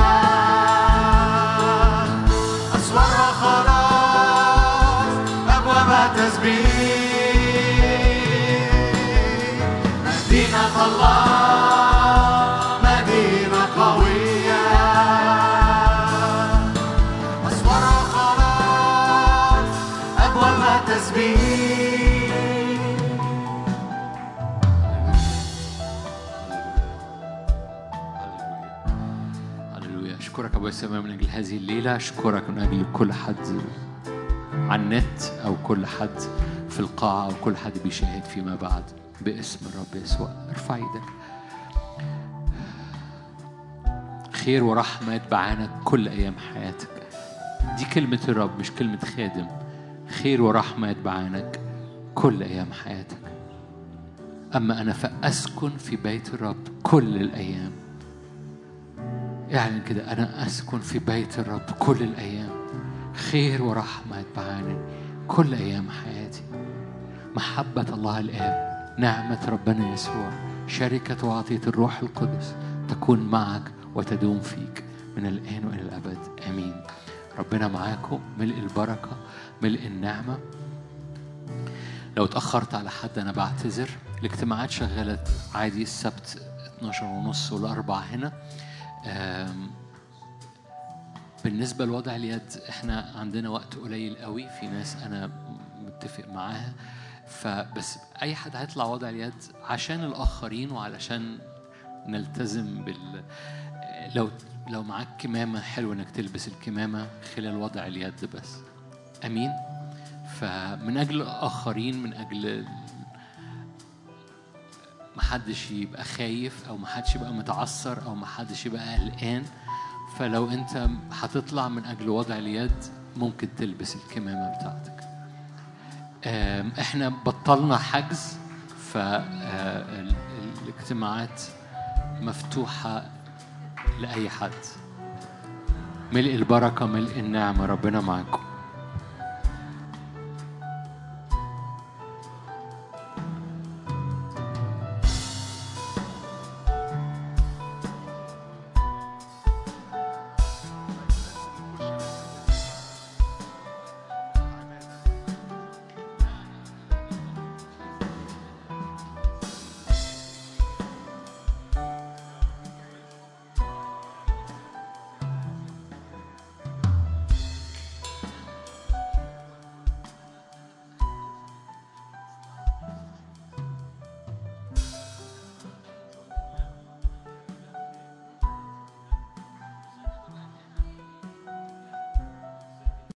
أسوارها خلاص أبوابها تسبيح. مدينة الله مدينة قوية أسوارها خلاص أبوابها تسبيح. أشكرك أبو السماء من أجل هذه الليلة. أشكرك من أجل كل حد على النت أو كل حد في القاعة أو كل حد بيشاهد فيما بعد باسم الرب يسوع. ارفع ايدك. خير ورحمة يتبعانك كل أيام حياتك. دي كلمة الرب مش كلمة خادم. خير ورحمة يتبعانك كل أيام حياتك. أما أنا فأسكن في بيت الرب كل الأيام. اعلن كده، أنا أسكن في بيت الرب كل الأيام، خير ورحمة يتبعانني كل أيام حياتي. محبة الله الآب، نعمة ربنا يسوع، شركة وعطية الروح القدس تكون معك وتدوم فيك من الآن وإلى الأبد. آمين. ربنا معاكم، ملء البركة، ملء النعمة. لو اتأخرت على حد أنا بعتذر. الاجتماعات شغالة عادي السبت اتناشر ونص والأربع هنا. بالنسبة لوضع اليد احنا عندنا وقت قليل قوي، في ناس أنا متفق معاها، فبس أي حد هيطلع وضع اليد عشان الآخرين وعلشان نلتزم بال لو لو معاك كمامة حلو إنك تلبس الكمامة خلال وضع اليد بس. أمين. فمن أجل الآخرين، من أجل محدش يبقى خايف أو محدش يبقى متعثر أو محدش يبقى قلقان، فلو أنت هتطلع من أجل وضع اليد ممكن تلبس الكمامة بتاعتك. احنا بطلنا حجز، فالاجتماعات مفتوحة لأي حد. ملء البركة، ملء النعمة. ربنا معكم.